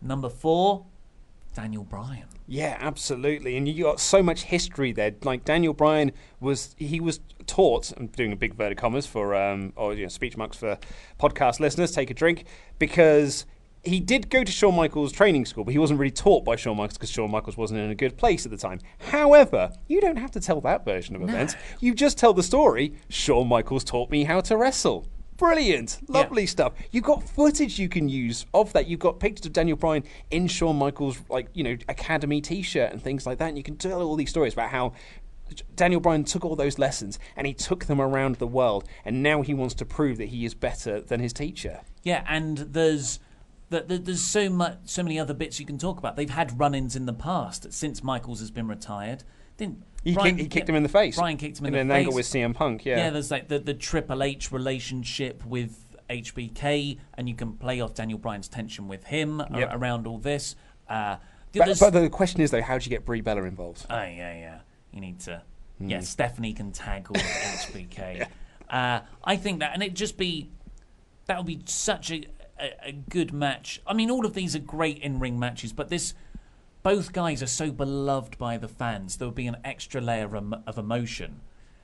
S5: Number four, Daniel Bryan.
S7: Yeah, absolutely. And you got so much history there. Like Daniel Bryan was, he was taught, I'm doing a big inverted commas for, um, or you know, speech marks for podcast listeners, take a drink, because he did go to Shawn Michaels training school, but he wasn't really taught by Shawn Michaels because Shawn Michaels wasn't in a good place at the time. However, you don't have to tell that version of events. You just tell the story, Shawn Michaels taught me how to wrestle. Brilliant. Lovely yeah. stuff. You've got footage you can use of that. You've got pictures of Daniel Bryan in Shawn Michaels, like, you know, Academy t-shirt and things like that. And you can tell all these stories about how Daniel Bryan took all those lessons and he took them around the world. And now he wants to prove that he is better than his teacher.
S5: Yeah, and there's... There's so much, so many other bits you can talk about. They've had run-ins in the past since Michaels has been retired. Didn't
S7: he?
S5: Brian,
S7: kicked, he kicked yeah, him in the face.
S5: Brian kicked him in,
S7: in
S5: the
S7: an
S5: face.
S7: angle with C M Punk. Yeah,
S5: yeah. There's like the the Triple H relationship with H B K, and you can play off Daniel Bryan's tension with him
S7: yep.
S5: a- around all this. Uh,
S7: but, but the question is though, how do you get Brie Bella involved?
S5: Oh yeah, yeah. You need to.
S7: Mm.
S5: Yeah, Stephanie can tag all H B K. yeah. uh, I think that, and it'd just be that would be such a. A, a good match. I mean, all of these are great in-ring matches, but this, both guys are so beloved by the fans. There would be an extra layer of, of emotion,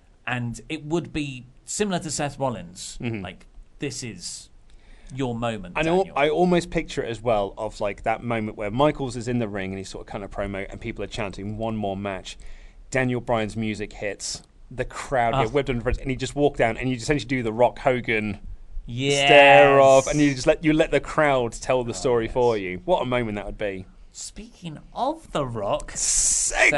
S5: and it would be similar to Seth Rollins. Mm-hmm. Like, this is your moment.
S7: I know. I almost picture it as well of like that moment where Michaels is in the ring and he's sort of kind of promo, and people are chanting one more match. Daniel Bryan's music hits, the crowd
S5: oh.
S7: get whipped in front, and you just walk down and you essentially do the Rock Hogan.
S5: Yes.
S7: Stare off, and you just let you let the crowd tell the story oh, yes. for you. What a moment that would be!
S5: Speaking of The Rock,
S7: segue,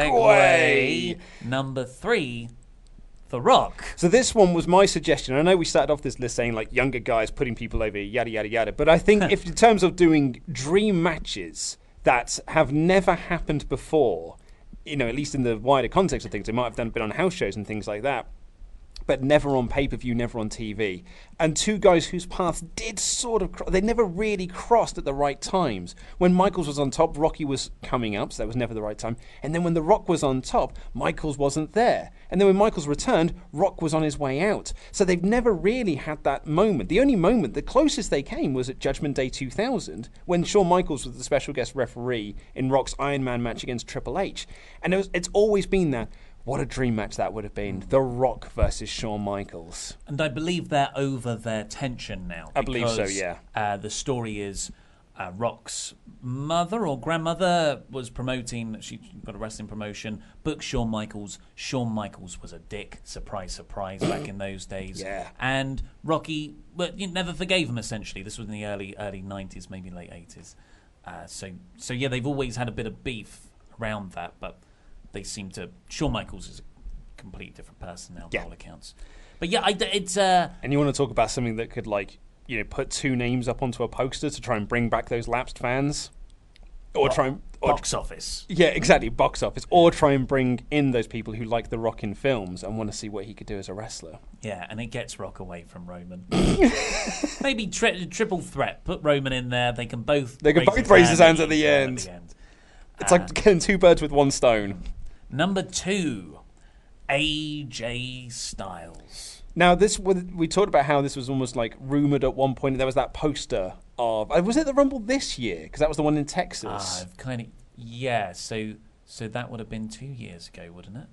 S5: segue number three, The Rock.
S7: So this one was my suggestion. I know we started off this list saying like younger guys putting people over, yada yada yada. But I think if in terms of doing dream matches that have never happened before, you know, at least in the wider context of things, they might have done been on house shows and things like that, but never on pay-per-view, never on T V. And two guys whose paths did sort of... Cro- they never really crossed at the right times. When Michaels was on top, Rocky was coming up, so that was never the right time. And then when The Rock was on top, Michaels wasn't there. And then when Michaels returned, Rock was on his way out. So they've never really had that moment. The only moment, the closest they came was at Judgment Day two thousand, when Shawn Michaels was the special guest referee in Rock's Iron Man match against Triple H. And it was, it's always been that... What a dream match that would have been. The Rock versus Shawn Michaels.
S5: And I believe they're over their tension now.
S7: I believe so, yeah.
S5: Uh, the story is uh, Rock's mother or grandmother was promoting, she got a wrestling promotion, booked Shawn Michaels. Shawn Michaels was a dick. Surprise, surprise, back in those days.
S7: Yeah.
S5: And Rocky well, you never forgave him, essentially. This was in the early early nineties, maybe late eighties. Uh, so, so, yeah, they've always had a bit of beef around that, but... They seem to... Shawn Michaels is a complete different person now, by
S7: yeah.
S5: all accounts. But yeah, I, it's... Uh,
S7: and you want to talk about something that could, like, you know, put two names up onto a poster to try and bring back those lapsed fans? Or
S5: bo-
S7: try and... Or
S5: box office.
S7: Yeah, exactly, box office. Or try and bring in those people who like The Rock in films and want to see what he could do as a wrestler.
S5: Yeah, and it gets Rock away from Roman. Maybe tri- triple threat. Put Roman in there. They can both...
S7: They can
S5: raise
S7: both raise his hands at the
S5: At
S7: end.
S5: the end.
S7: It's
S5: uh,
S7: like killing two birds with one stone.
S5: Number two, A J Styles.
S7: Now, this we talked about how this was almost like rumoured at one point. There was that poster of... Was it the Rumble this year? Because that was the one in Texas.
S5: I've kind of... Yeah, so so that would have been two years ago, wouldn't it?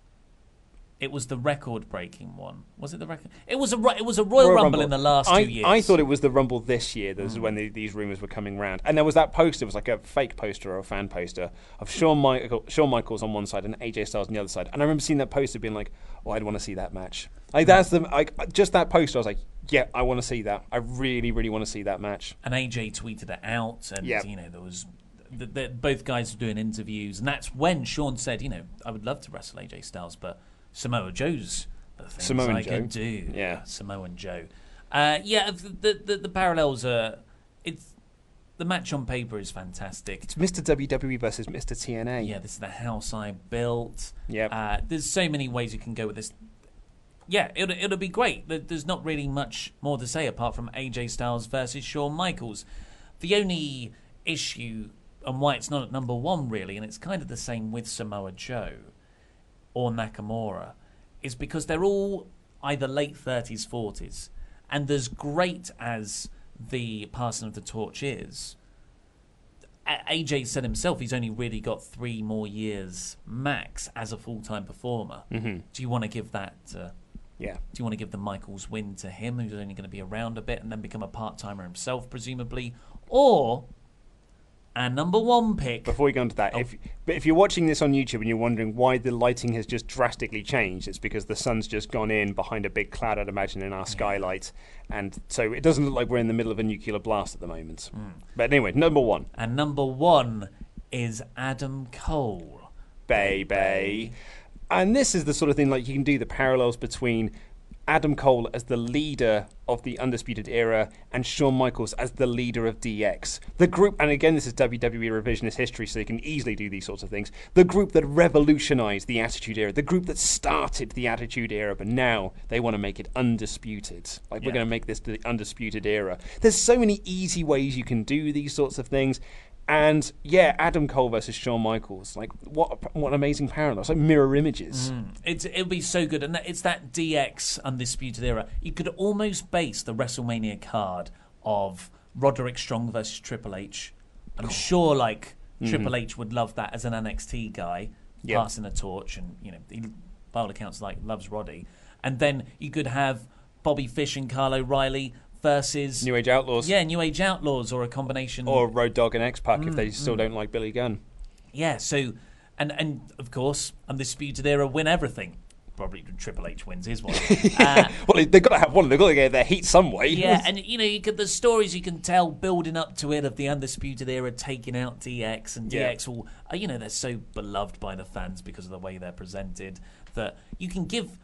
S5: It was the record-breaking one. Was it the record? It was a it was a Royal, Royal Rumble, Rumble in the last
S7: I,
S5: two years.
S7: I thought it was the Rumble this year. This
S5: mm.
S7: is when the, these rumours were coming round. And there was that poster. It was like a fake poster or a fan poster of Shawn, Michael, Shawn Michaels on one side and A J Styles on the other side. And I remember seeing that poster being like, oh, I'd want to see that match. Like, that's the like just that poster. I was like, yeah, I want to see that. I really, really want to see that match.
S5: And A J tweeted it out. And,
S7: yep.
S5: you know, there was... The, the, both guys were doing interviews. And that's when Shawn said, you know, I would love to wrestle A J Styles, but Samoa Joe's... The things
S7: Samoan
S5: I
S7: Joe.
S5: can do.
S7: Yeah.
S5: Samoan Joe. Uh, yeah, the, the the parallels are... It's the match on paper is fantastic.
S7: It's Mister W W E versus Mister T N A.
S5: Yeah, this is the house I built.
S7: Yep.
S5: Uh, there's so many ways you can go with this. Yeah, it'll, it'll be great. There's not really much more to say apart from A J Styles versus Shawn Michaels. The only issue and why it's not at number one, really, and it's kind of the same with Samoa Joe or Nakamura, is because they're all either late thirties, forties. And as great as the passing of the torch is, A J said himself he's only really got three more years max as a full-time performer.
S7: Mm-hmm.
S5: Do you want to give that... Uh,
S7: Yeah.
S5: Do you want to give the Michaels win to him, who's only going to be around a bit and then become a part-timer himself, presumably? Or our number one pick...
S7: Before we go into that,
S5: oh.
S7: if but if you're watching this on YouTube and you're wondering why the lighting has just drastically changed, it's because the sun's just gone in behind a big cloud, I'd imagine, in our skylight. And so it doesn't look like we're in the middle of a nuclear blast at the moment. Mm. But anyway, number one.
S5: And number one is Adam Cole.
S7: Baby. And this is the sort of thing, like, you can do the parallels between Adam Cole as the leader of the Undisputed Era and Shawn Michaels as the leader of D X. The group, and again, this is W W E revisionist history, so you can easily do these sorts of things. The group that revolutionized the Attitude Era, the group that started the Attitude Era, but now they want to make it undisputed. Like,
S5: Yeah.
S7: we're going to make this the Undisputed Era. There's so many easy ways you can do these sorts of things. And yeah, Adam Cole versus Shawn Michaels, like what what an amazing parallel! It's like mirror images.
S5: Mm. It's it'll be so good, and that, it's that D X Undisputed Era. You could almost base the WrestleMania card of Roderick Strong versus Triple H. I'm sure, like mm-hmm. Triple H would love that as an N X T guy,
S7: yep.
S5: passing a torch, and you know, he, by all accounts, like loves Roddy. And then you could have Bobby Fish and Kyle O'Reilly versus
S7: New Age Outlaws.
S5: Yeah, New Age Outlaws, or a combination.
S7: Or Road Dogg and X-Pac
S5: mm,
S7: if they still
S5: mm.
S7: don't like Billy Gunn.
S5: Yeah, so, and, and of course, Undisputed Era win everything. Probably Triple H wins his one. uh,
S7: well, they've got to have one. They've got to get their heat some way.
S5: Yeah, and you know, you could, the stories you can tell building up to it of the Undisputed Era taking out D X, and
S7: yeah.
S5: D X will, uh, you know, they're so beloved by the fans because of the way they're presented that you can give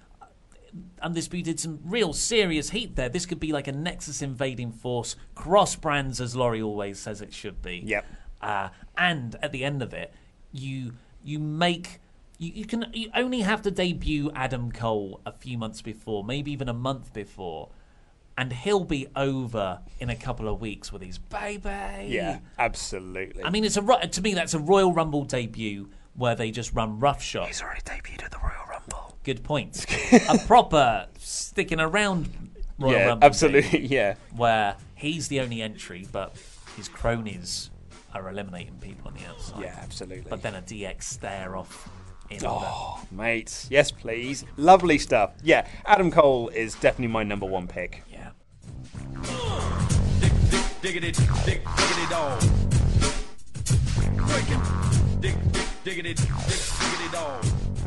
S5: Undisputed some real serious heat there. This could be like a Nexus invading force, cross brands, as Laurie always says it should be.
S7: Yep.
S5: Uh, and at the end of it, you you make you, you can you only have to debut Adam Cole a few months before, maybe even a month before, and he'll be over in a couple of weeks with his baby.
S7: Yeah, absolutely.
S5: I mean, it's a to me that's a Royal Rumble debut where they just run roughshod.
S7: He's already debuted at the Royal Rumble.
S5: Good point. A proper sticking around Royal
S7: yeah,
S5: Rumble.
S7: Absolutely, yeah.
S5: Where he's the only entry, but his cronies are eliminating people on the outside.
S7: Yeah, absolutely.
S5: But then a D X stare off in
S7: Oh,
S5: order.
S7: mate. Yes, please. Lovely stuff. Yeah, Adam Cole is definitely my number one pick.
S5: Yeah.
S4: Dig, dig, diggity, dig, diggity dog. Breaking. Dig, dig, diggity, dig, diggity dog.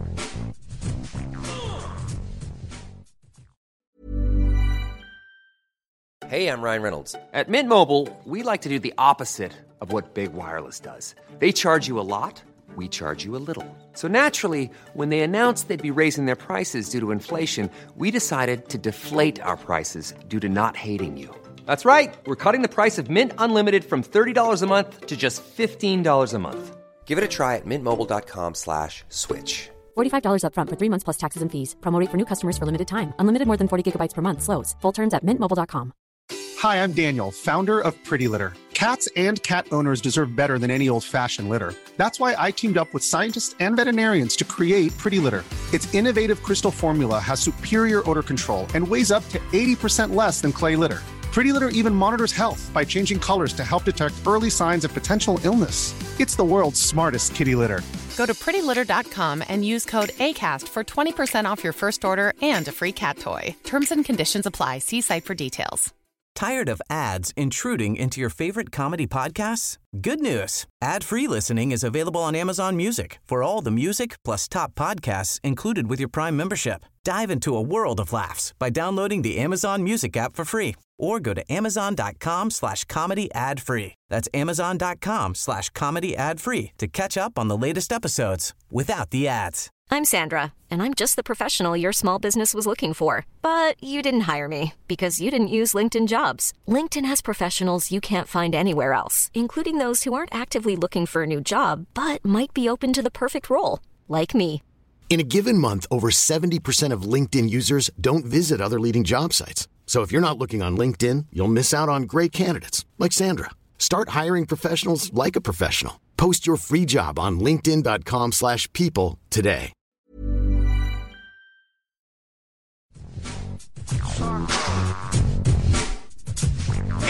S8: Hey, I'm Ryan Reynolds. At Mint Mobile, we like to do the opposite of what Big Wireless does. They charge you a lot, we charge you a little. So naturally, when they announced they'd be raising their prices due to inflation, we decided to deflate our prices due to not hating you. That's right. We're cutting the price of Mint Unlimited from thirty dollars a month to just fifteen dollars a month. Give it a try at mintmobile.com slash switch.
S9: forty-five dollars up front for three months plus taxes and fees. Promo rate for new customers for limited time. Unlimited more than forty gigabytes per month. Slows full terms at mint mobile dot com.
S2: Hi, I'm Daniel, founder of Pretty Litter. Cats and cat owners deserve better than any old-fashioned litter. That's why I teamed up with scientists and veterinarians to create Pretty Litter. Its innovative crystal formula has superior odor control and weighs up to eighty percent less than clay litter. Pretty Litter even monitors health by changing colors to help detect early signs of potential illness. It's the world's smartest kitty litter.
S3: Go to pretty litter dot com and use code ACAST for twenty percent off your first order and a free cat toy. Terms and conditions apply. See site for details.
S1: Tired of ads intruding into your favorite comedy podcasts? Good news. Ad-free listening is available on Amazon Music for all the music plus top podcasts included with your Prime membership. Dive into a world of laughs by downloading the Amazon Music app for free or go to amazon.com slash comedy ad free. That's amazon.com slash comedy ad free to catch up on the latest episodes without the ads.
S10: I'm Sandra, and I'm just the professional your small business was looking for. But you didn't hire me because you didn't use LinkedIn Jobs. LinkedIn has professionals you can't find anywhere else, including those who aren't actively looking for a new job, but might be open to the perfect role, like me.
S11: In a given month, over seventy percent of LinkedIn users don't visit other leading job sites. So if you're not looking on LinkedIn, you'll miss out on great candidates like Sandra. Start hiring professionals like a professional. Post your free job on linkedin.com slash people today.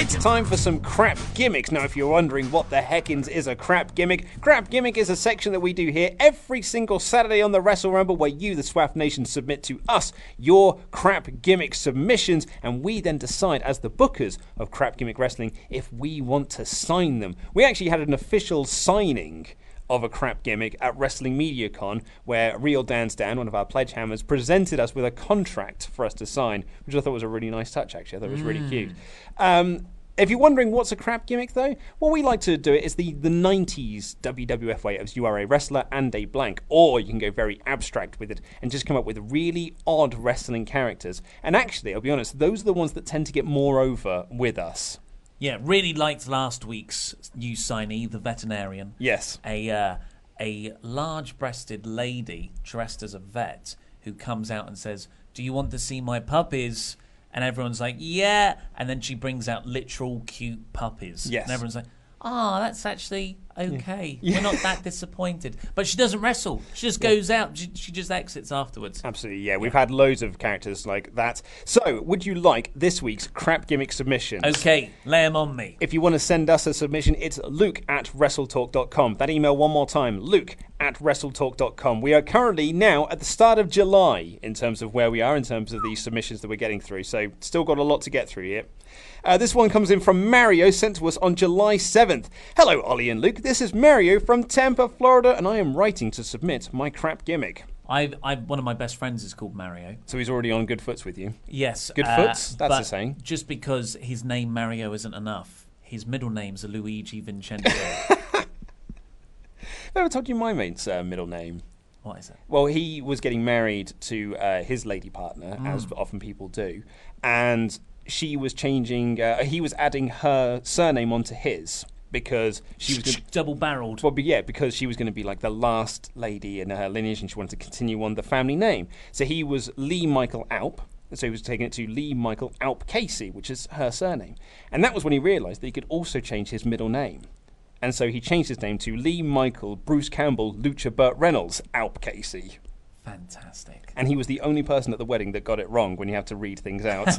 S7: It's time for some crap gimmicks. Now, if you're wondering what the heckins is a crap gimmick, crap gimmick is a section that we do here every single Saturday on the Wrestle Rumble, where you, the Swaff Nation, submit to us your crap gimmick submissions, and we then decide as the bookers of Crap Gimmick Wrestling if we want to sign them. We actually had an official signing of a crap gimmick at Wrestling Media Con, where Real Dan's Dan, one of our pledge hammers, presented us with a contract for us to sign, which I thought was a really nice touch, actually. I thought it was really mm. cute. Um, if you're wondering what's a crap gimmick, though, what we like to do it is the, the nineties W W F way of you are a wrestler and a blank, or you can go very abstract with it and just come up with really odd wrestling characters. And actually, I'll be honest, those are the ones that tend to get more over with us.
S5: Yeah, really liked last week's new signee, the veterinarian.
S7: Yes.
S5: A uh, a large-breasted lady dressed as a vet who comes out and says, "Do you want to see my puppies?" And everyone's like, "Yeah." And then she brings out literal cute puppies.
S7: Yes.
S5: And everyone's like, "Oh, that's actually okay.
S7: Yeah.
S5: We're not that disappointed." But she doesn't wrestle. She just goes yeah. out. She, she just exits afterwards.
S7: Absolutely, yeah. We've yeah. had loads of characters like that. So, would you like this week's crap gimmick submissions?
S5: Okay, lay them on me.
S7: If you want to send us a submission, it's luke at wrestletalk dot com. That email one more time, luke at wrestletalk dot com. We are currently now at the start of July in terms of where we are, in terms of the submissions that we're getting through. So, still got a lot to get through here. Uh, this one comes in from Mario, sent to us on July seventh. Hello, Ollie and Luke. This is Mario from Tampa, Florida, and I am writing to submit my crap gimmick.
S5: I've, I've, one of my best friends is called Mario.
S7: So he's already on good foots with you?
S5: Yes.
S7: Good
S5: uh,
S7: foots? That's
S5: but
S7: a saying.
S5: Just because his name Mario isn't enough, his middle name's Luigi Vincenzo.
S7: Have I ever told you my mate's uh, middle name?
S5: What is it?
S7: Well, he was getting married to uh, his lady partner, mm. as often people do, and she was changing, uh, he was adding her surname onto his because she was gonna,
S5: double-barreled.
S7: Well, but yeah, because she was going to be like the last lady in her lineage, and she wanted to continue on the family name. So he was Lee Michael Alp. So he was taking it to Lee Michael Alp Casey, which is her surname. And that was when he realised that he could also change his middle name. And so he changed his name to Lee Michael Bruce Campbell Lucha Burt Reynolds Alp Casey.
S5: Fantastic.
S7: And he was the only person at the wedding that got it wrong when you have to read things out.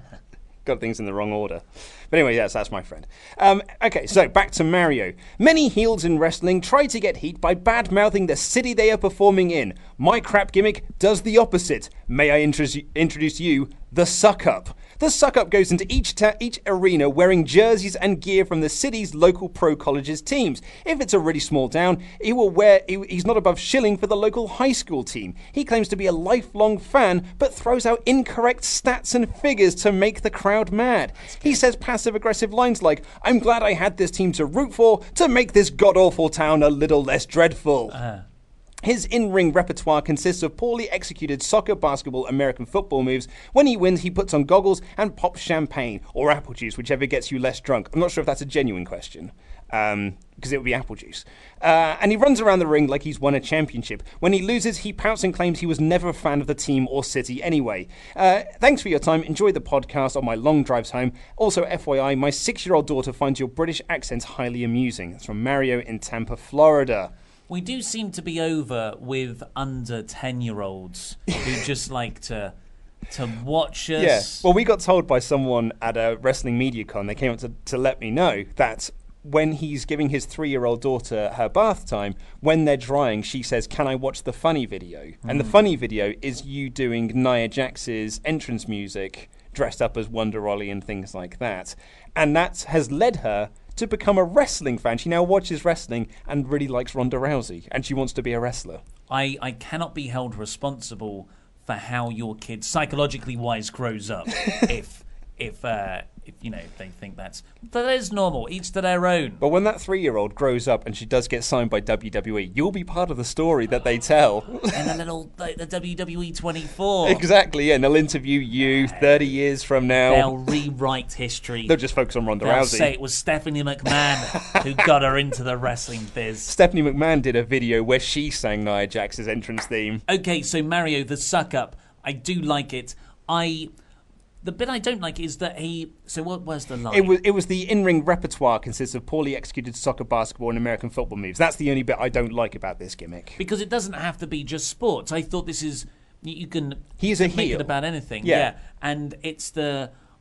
S7: Got things in the wrong order. But anyway, yes, that's my friend. Um, okay, so back to Mario. Many heels in wrestling try to get heat by bad-mouthing the city they are performing in. My crap gimmick does the opposite. May I intro- introduce you, the Suck-Up. The Suck-Up goes into each ta- each arena wearing jerseys and gear from the city's local pro colleges teams. If it's a really small town, he will wear. He, he's not above shilling for the local high school team. He claims to be a lifelong fan, but throws out incorrect stats and figures to make the crowd mad. He says passive-aggressive lines like, "I'm glad I had this team to root for to make this god-awful town a little less dreadful." Uh. His in-ring repertoire consists of poorly executed soccer, basketball, American football moves. When he wins, he puts on goggles and pops champagne, or apple juice, whichever gets you less drunk. I'm not sure if that's a genuine question, um, because it would be apple juice. Uh, and he runs around the ring like he's won a championship. When he loses, he pouts and claims he was never a fan of the team or city anyway. Uh, thanks for your time. Enjoy the podcast on my long drives home. Also, F Y I, my six-year-old daughter finds your British accents highly amusing. That's from Mario in Tampa, Florida.
S5: We do seem to be over with under ten-year-olds who just like to to watch us.
S7: Yeah. Well, we got told by someone at a Wrestling Media Con, they came up to, to let me know that when he's giving his three-year-old daughter her bath time, when they're drying, she says, "Can I watch the funny video?" Mm. And the funny video is you doing Nia Jax's entrance music, dressed up as Wonder Ollie and things like that. And that has led her to become a wrestling fan. She now watches wrestling and really likes Ronda Rousey, and she wants to be a wrestler.
S5: I, I cannot be held responsible for how your kid, psychologically wise, grows up if if uh, if you know they think that's that is normal. Each to their own.
S7: But when that three-year-old grows up and she does get signed by W W E, you'll be part of the story that they tell.
S5: And the little like, the W W E twenty-four.
S7: Exactly, yeah, and they'll interview you thirty years from now.
S5: They'll rewrite history.
S7: They'll just focus on Ronda
S5: They'll
S7: Rousey.
S5: Say it was Stephanie McMahon who got her into the wrestling biz.
S7: Stephanie McMahon did a video where she sang Nia Jax's entrance theme.
S5: Okay, so Mario, the Suck-Up, I do like it. I. The bit I don't like is that he... So what was the line?
S7: It was, it was the in-ring repertoire consists of poorly executed soccer, basketball, and American football moves. That's the only bit I don't like about this gimmick.
S5: Because it doesn't have to be just sports. I thought this is... You can
S7: he is a
S5: make
S7: heel.
S5: it about anything.
S7: Yeah.
S5: yeah. And it's the...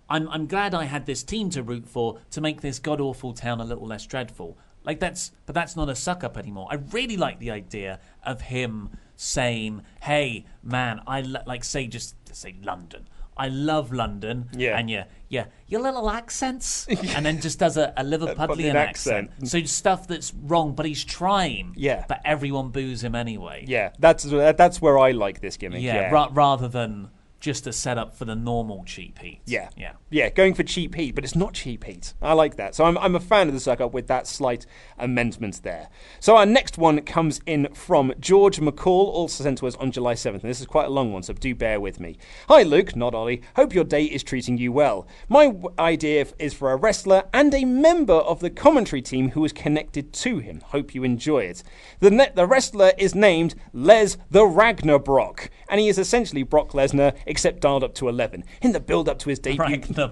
S5: I'm I'm glad I had this team to root for to make this god awful town a little less dreadful. Like that's, but that's not a suck up anymore. I really like the idea of him saying, "Hey, man, I lo-, like say just say London. I love London."
S7: Yeah.
S5: And yeah, yeah, your little accents, and then just does a, a Liverpudlian
S7: a
S5: accent.
S7: accent.
S5: So stuff that's wrong, but he's trying.
S7: Yeah.
S5: But everyone boos him anyway.
S7: Yeah, that's that's where I like this gimmick.
S5: Yeah.
S7: Yeah.
S5: Ra- rather than just a setup for the normal cheap heat.
S7: Yeah.
S5: Yeah.
S7: Yeah, going for cheap heat, but it's not cheap heat. I like that. So I'm, I'm a fan of the suck up with that slight amendment there. So our next one comes in from George McCall, also sent to us on July seventh. And this is quite a long one, so do bear with me. Hi, Luke, not Ollie. Hope your day is treating you well. My w- idea f- is for a wrestler and a member of the commentary team who is connected to him. Hope you enjoy it. The, ne- the wrestler is named Les the Ragnarok, and he is essentially Brock Lesnar, except dialed up to eleven. In the build-up to his debut...
S5: Ragnarok.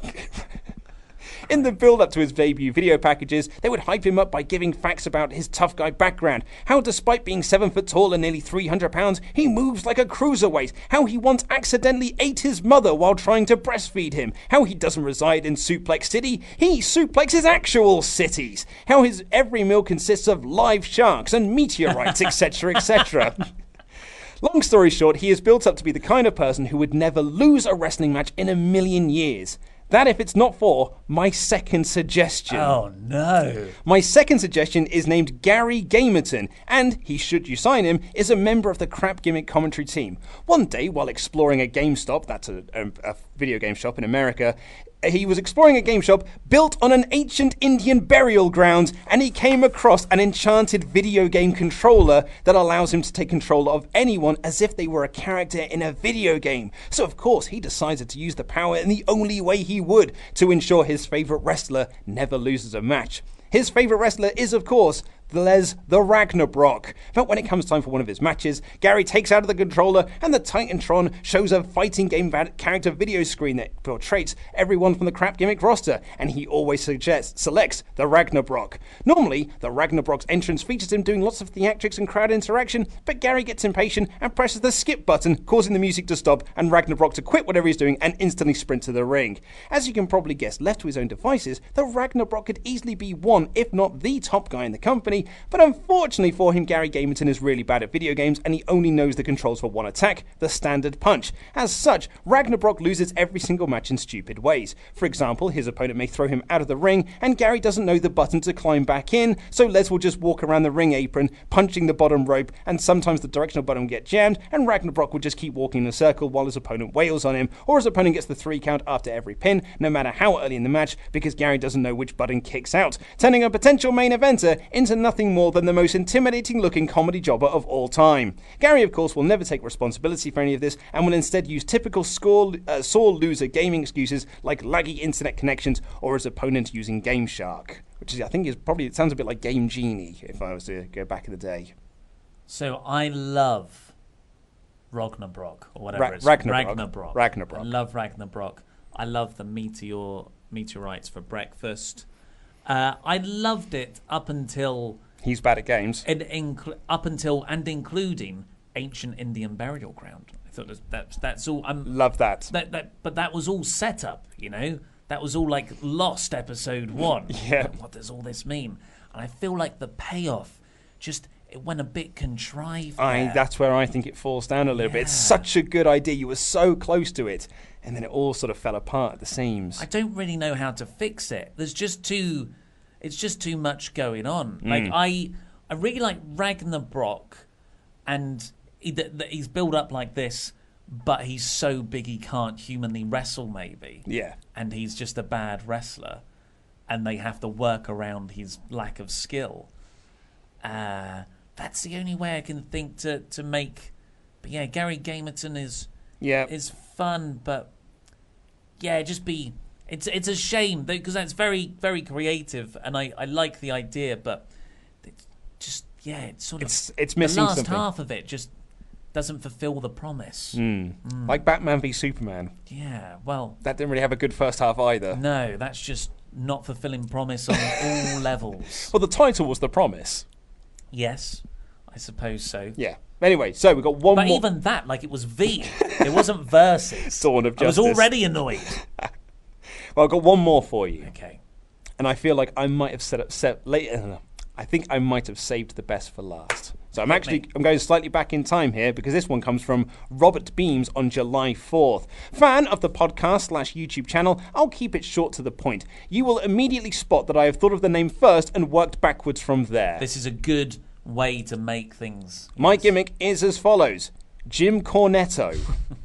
S7: In the build-up to his debut video packages, they would hype him up by giving facts about his tough guy background, how despite being seven foot tall and nearly three hundred pounds, he moves like a cruiserweight, how he once accidentally ate his mother while trying to breastfeed him, how he doesn't reside in Suplex City, he suplexes actual cities, how his every meal consists of live sharks and meteorites, etc, et cetera. Long story short, he is built up to be the kind of person who would never lose a wrestling match in a million years. That if it's not for my second suggestion.
S5: Oh, no.
S7: My second suggestion is named Gary Gamerton, and he, should you sign him, is a member of the Crap Gimmick commentary team. One day, while exploring a GameStop, that's a, a, a video game shop in America, he was exploring a game shop built on an ancient Indian burial ground, and he came across an enchanted video game controller that allows him to take control of anyone as if they were a character in a video game. So of course he decided to use the power in the only way he would to ensure his favourite wrestler never loses a match. His favourite wrestler is, of course, Les the Ragnarok. But when it comes time for one of his matches, Gary takes out of the controller and the Titantron shows a fighting game va- character video screen that portrays everyone from the Crap Gimmick roster, and he always suggests, selects the Ragnarok. Normally, the Ragnarok's entrance features him doing lots of theatrics and crowd interaction, but Gary gets impatient and presses the skip button, causing the music to stop and Ragnarok to quit whatever he's doing and instantly sprint to the ring. As you can probably guess, left to his own devices, the Ragnarok could easily be one, if not the top guy in the company, but unfortunately for him, Gary Gamerton is really bad at video games and he only knows the controls for one attack, the standard punch. As such, Ragnarok loses every single match in stupid ways. For example, his opponent may throw him out of the ring and Gary doesn't know the button to climb back in, so Les will just walk around the ring apron, punching the bottom rope, and sometimes the directional button will get jammed and Ragnarok will just keep walking in a circle while his opponent wails on him, or his opponent gets the three count after every pin, no matter how early in the match, because Gary doesn't know which button kicks out, turning a potential main eventer into nothing more than the most intimidating looking comedy jobber of all time. Gary, of course, will never take responsibility for any of this and will instead use typical score, uh, sore loser gaming excuses like laggy internet connections or his opponent using Game Shark, which is, I think is probably, it sounds a bit like Game Genie if I was to go back in the day.
S5: So I love Ragnarok or whatever
S7: Ra-
S5: it's
S7: Ragnarok.
S5: Ragnarok.
S7: Ragnarok.
S5: I love Ragnarok. I love the meteor meteorites for breakfast. Uh, I loved it up until
S7: he's bad at games.
S5: And inc- up until and including ancient Indian burial ground. I thought that's that's, that's all. Um,
S7: Love that.
S5: That that, but that was all set up. You know, that was all like Lost episode one.
S7: Yeah.
S5: What does all this mean? And I feel like the payoff just it went a bit contrived.
S7: I
S5: there.
S7: that's where I think it falls down a little
S5: Yeah.
S7: bit. It's such a good idea. You were so close to it, and then it all sort of fell apart at the seams.
S5: I don't really know how to fix it. There's just too, it's just too much going on. Like
S7: Mm.
S5: I, I really like Ragnarok, and he, th- th- he's built up like this, but he's so big he can't humanly wrestle. Maybe.
S7: Yeah.
S5: And he's just a bad wrestler, and they have to work around his lack of skill. Uh, that's the only way I can think to to make. But yeah, Gary Gamerton is
S7: yeah
S5: is fun, but yeah, just be. It's it's a shame because that's very very creative, and I, I like the idea, but it's just yeah, it's sort of
S7: It's- it's missing
S5: the last
S7: something.
S5: half of it just doesn't fulfill the promise.
S7: Mm.
S5: Mm.
S7: Like Batman v Superman.
S5: Yeah, well,
S7: That didn't really have a good first half either.
S5: no, that's just not fulfilling promise on all levels.
S7: Well, the title was The Promise.
S5: Yes, I suppose so.
S7: Yeah. Anyway, so we've got one
S5: But
S7: more.
S5: even that, like it was V, it wasn't versus.
S7: Dawn of
S5: I was
S7: Justice.
S5: already annoyed.
S7: Well, I've got one more for you.
S5: Okay.
S7: And I feel like I might have set up set late. Uh, I think I might have saved the best for last. So I'm actually I'm going slightly back in time here because this one comes from Robert Beams on July fourth. Fan of the podcast slash YouTube channel, I'll keep it short to the point. You will immediately spot that I have thought of the name first and worked backwards from there.
S5: This is a good way to make things.
S7: My gimmick is as follows. Jim Cornetto.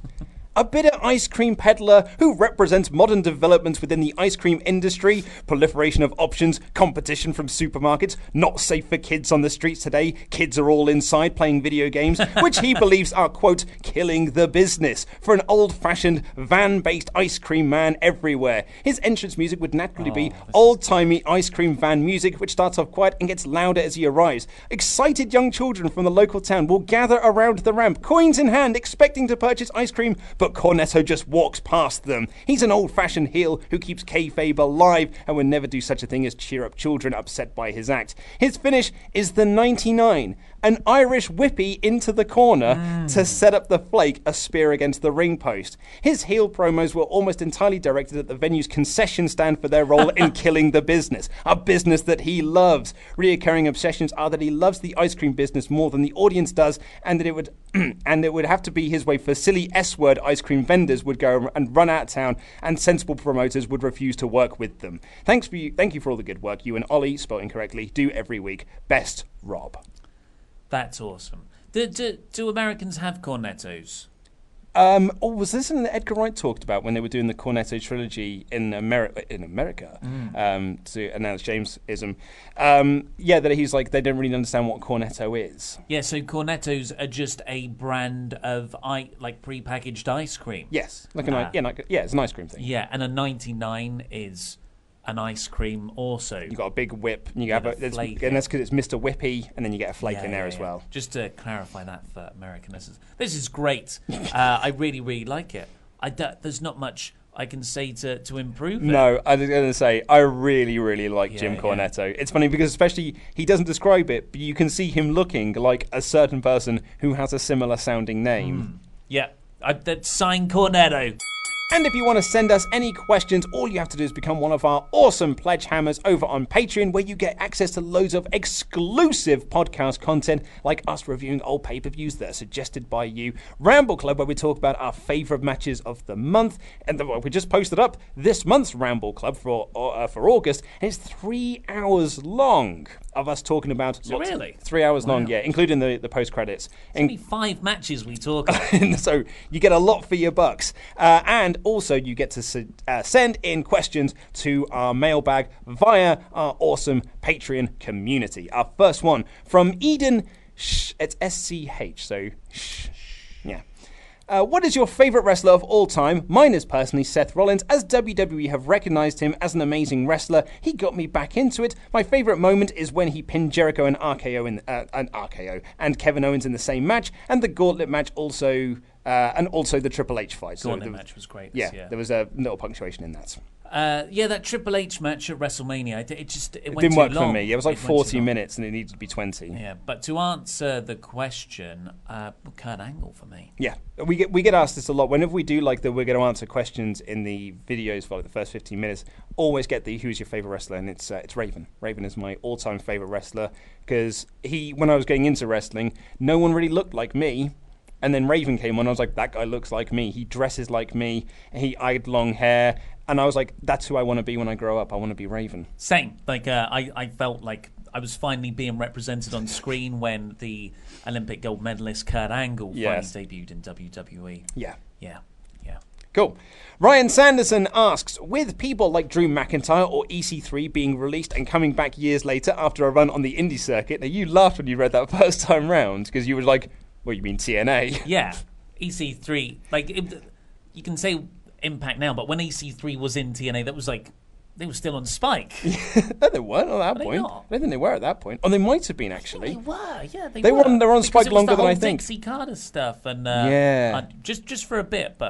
S7: A bitter ice cream peddler who represents modern developments within the ice cream industry, proliferation of options, competition from supermarkets, not safe for kids on the streets today, kids are all inside playing video games, which he believes are, quote, killing the business for an old-fashioned, van-based ice cream man everywhere. His entrance music would naturally
S5: Oh,
S7: be old-timey ice cream van music, which starts off quiet and gets louder as he arrives. Excited young children from the local town will gather around the ramp, coins in hand, expecting to purchase ice cream, but Cornetto just walks past them. He's an old-fashioned heel who keeps kayfabe alive and would never do such a thing as cheer up children upset by his act. His finish is the ninety-nine, an Irish whippy into the corner mm. to set up the flake, a spear against the ring post. His heel promos were almost entirely directed at the venue's concession stand for their role in killing the business, a business that he loves. Reoccurring obsessions are that he loves the ice cream business more than the audience does, and that it would and it would have to be his way for silly S-word ice cream vendors would go and run out of town, and sensible promoters would refuse to work with them. Thanks for you, thank you for all the good work you and Ollie, spelled incorrectly, do every week. Best, Rob.
S5: That's awesome. Do, do, do Americans have cornettos?
S7: Um, oh, was this something that Edgar Wright talked about when they were doing the Cornetto trilogy in America? In America,
S5: Mm.
S7: um, to announce James-ism. Um, yeah, that he's like they don't really understand what cornetto is.
S5: Yeah, so cornettos are just a brand of I like pre-packaged ice cream.
S7: Yes, like an
S5: Ah.
S7: i- yeah, like, yeah, it's an ice cream thing.
S5: Yeah, and a ninety-nine is an ice cream also.
S7: You got a big whip, and you
S5: With
S7: have
S5: a
S7: a, it's,
S5: flake.
S7: and that's because it's Mister Whippy, and then you get a flake
S5: Yeah,
S7: in there
S5: yeah,
S7: as
S5: yeah.
S7: well.
S5: Just to clarify that for American listeners, this is great. uh, I really, really like it. I d- there's not much I can say to, to improve it.
S7: No, I was going to say, I really, really like
S5: Yeah,
S7: Jim
S5: yeah.
S7: Cornetto. It's funny because especially, he doesn't describe it, but you can see him looking like a certain person who has a similar sounding name.
S5: Yeah, I, that's sign Cornetto.
S7: And if you want to send us any questions, all you have to do is become one of our awesome pledge hammers over on Patreon, where you get access to loads of exclusive podcast content, like us reviewing old pay-per-views that are suggested by you, Ramble Club, where we talk about our favourite matches of the month, and the, we just posted up this month's Ramble Club for uh, for August, and it's three hours long of us talking about...
S5: Is it
S7: lots-
S5: really?
S7: Three hours
S5: Wow.
S7: long, yeah, including the, the post-credits.
S5: It's only five matches we talk about.
S7: So you get a lot for your bucks. Uh, and also you get to s- uh, send in questions to our mailbag via our awesome Patreon community. Our first one from Eden, Sh- it's S C H, so sh- yeah. Uh, what is your favourite wrestler of all time? Mine is personally Seth Rollins, as W W E have recognised him as an amazing wrestler. He got me back into it. My favourite moment is when he pinned Jericho and R K O in uh, and R K O and Kevin Owens in the same match, and the Gauntlet match also, uh, and also the Triple H fight.
S5: Gauntlet
S7: there was-
S5: match was great.
S7: Yeah,
S5: yeah.
S7: there was a little punctuation in that.
S5: Uh, yeah, that Triple H match at WrestleMania, it, it just it,
S7: It
S5: went
S7: didn't
S5: too
S7: work
S5: long.
S7: for me. It was like
S5: went too
S7: forty
S5: long.
S7: minutes, and it needed to be twenty.
S5: Yeah, but to answer the question, uh, Kurt Angle for me.
S7: Yeah, we get we get asked this a lot. Whenever we do like that, we're going to answer questions in the videos for like the first fifteen minutes. Always get the who's your favorite wrestler, and it's uh, it's Raven. Raven is my all-time favorite wrestler because he, when I was getting into wrestling, no one really looked like me. And then Raven came on. I was like, that guy looks like me. He dresses like me. He I had long hair, and I was like, that's who I want to be when I grow up. I want to be Raven.
S5: Same. Like uh, I, I felt like I was finally being represented on screen when the Olympic gold medalist Kurt Angle
S7: Yes.
S5: finally debuted in W W E.
S7: Yeah.
S5: Yeah. Yeah.
S7: Cool. Ryan Sanderson asks, with people like Drew McIntyre or E C three being released and coming back years later after a run on the indie circuit, now you laughed when you read that first time round because you were like, well, you mean T N A?
S5: Yeah. E C three. Like, it, you can say Impact now, but when E C three was in T N A, that was like, they were still on Spike.
S7: No, they weren't at that
S5: Were they
S7: point.
S5: not?
S7: I don't think they were at that point. Oh, they might have been, actually.
S5: They were, yeah, they,
S7: They
S5: were.
S7: were on- they were on
S5: Because
S7: Spike
S5: it was
S7: longer
S5: the
S7: than I
S5: whole
S7: think.
S5: Dixie Carter stuff, and uh,
S7: Yeah.
S5: uh, just just for a bit, but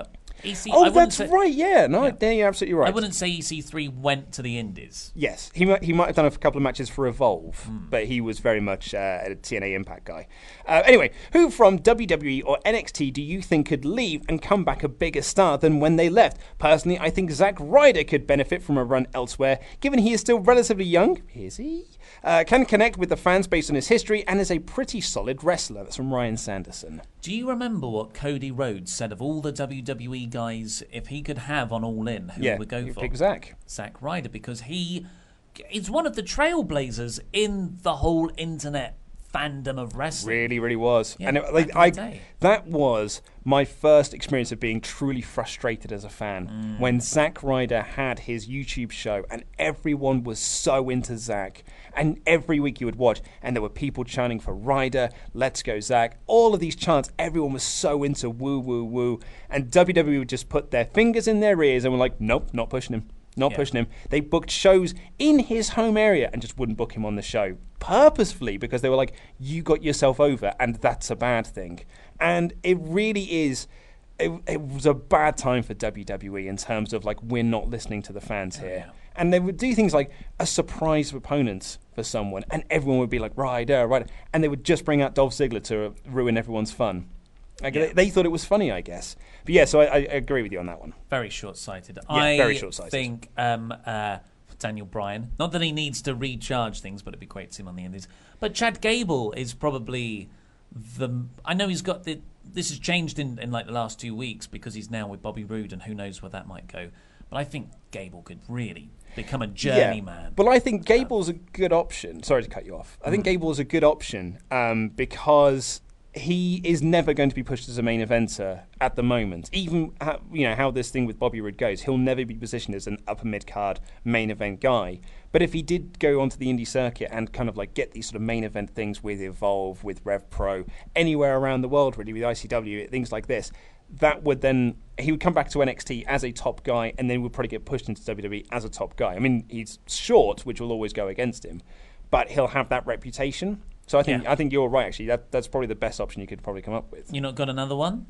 S5: E C,
S7: Oh,
S5: I
S7: that's
S5: say,
S7: right. Yeah, no,
S5: Yeah.
S7: yeah. you're absolutely right.
S5: I wouldn't say E C three went to the Indies.
S7: Yes, he might, he might have done a couple of matches for Evolve,
S5: Mm.
S7: but he was very much uh, a T N A Impact guy. Uh, anyway, who from W W E or N X T do you think could leave and come back a bigger star than when they left? Personally, I think Zack Ryder could benefit from a run elsewhere, given he is still relatively young. Is he? Uh, can connect with the fans based on his history and is a pretty solid wrestler. That's from Ryan Sanderson.
S5: Do you remember what Cody Rhodes said of all the W W E guys, if he could have on All In, who
S7: Yeah,
S5: he would go
S7: you'd
S5: for?
S7: pick Zack.
S5: Zack Ryder, because he is one of the trailblazers in the whole internet fandom of wrestling.
S7: Really, really was.
S5: Yeah,
S7: and it,
S5: back
S7: like
S5: in the
S7: I,
S5: day.
S7: that was my first experience of being truly frustrated as a fan
S5: Mm.
S7: when Zack Ryder had his YouTube show and everyone was so into Zack. And every week you would watch, and there were people chanting for Ryder, let's go Zack. All of these chants, everyone was so into woo, woo, woo. And W W E would just put their fingers in their ears and were like, nope, not pushing him. Not
S5: Yeah.
S7: pushing him. They booked shows in his home area and just wouldn't book him on the show purposefully because they were like, you got yourself over and that's a bad thing. And it really is, it, it was a bad time for W W E in terms of like, we're not listening to the fans here. And they would do things like a surprise opponent for someone and everyone would be like, Ryder, Ryder. And they would just bring out Dolph Ziggler to uh, ruin everyone's fun. Like,
S5: Yeah.
S7: they, they thought it was funny, I guess. But yeah, so I, I agree with you on that one.
S5: Very short-sighted.
S7: Yeah,
S5: I
S7: very short-sighted.
S5: think um, uh, Daniel Bryan, not that he needs to recharge things, but it'd be great to see him on the Indies. But Chad Gable is probably the... I know he's got the... This has changed in, in like the last two weeks because he's now with Bobby Roode and who knows where that might go. But I think Gable could really become a journeyman.
S7: But I think Gable's a good option. Sorry to cut you off. I think
S5: Mm.
S7: Gable's a good option um, because he is never going to be pushed as a main eventer at the moment. Even how, you know how this thing with Bobby Roode goes, he'll never be positioned as an upper mid card main event guy. But if he did go onto the indie circuit and kind of like get these sort of main event things with Evolve, with Rev Pro, anywhere around the world really, with I C W, things like this, that would then, he would come back to N X T as a top guy and then would probably get pushed into W W E as a top guy. I mean, he's short, which will always go against him, but he'll have that reputation. So I think
S5: Yeah.
S7: I think you're right, actually. That That's probably the best option you could probably come up with.
S5: You not got another one?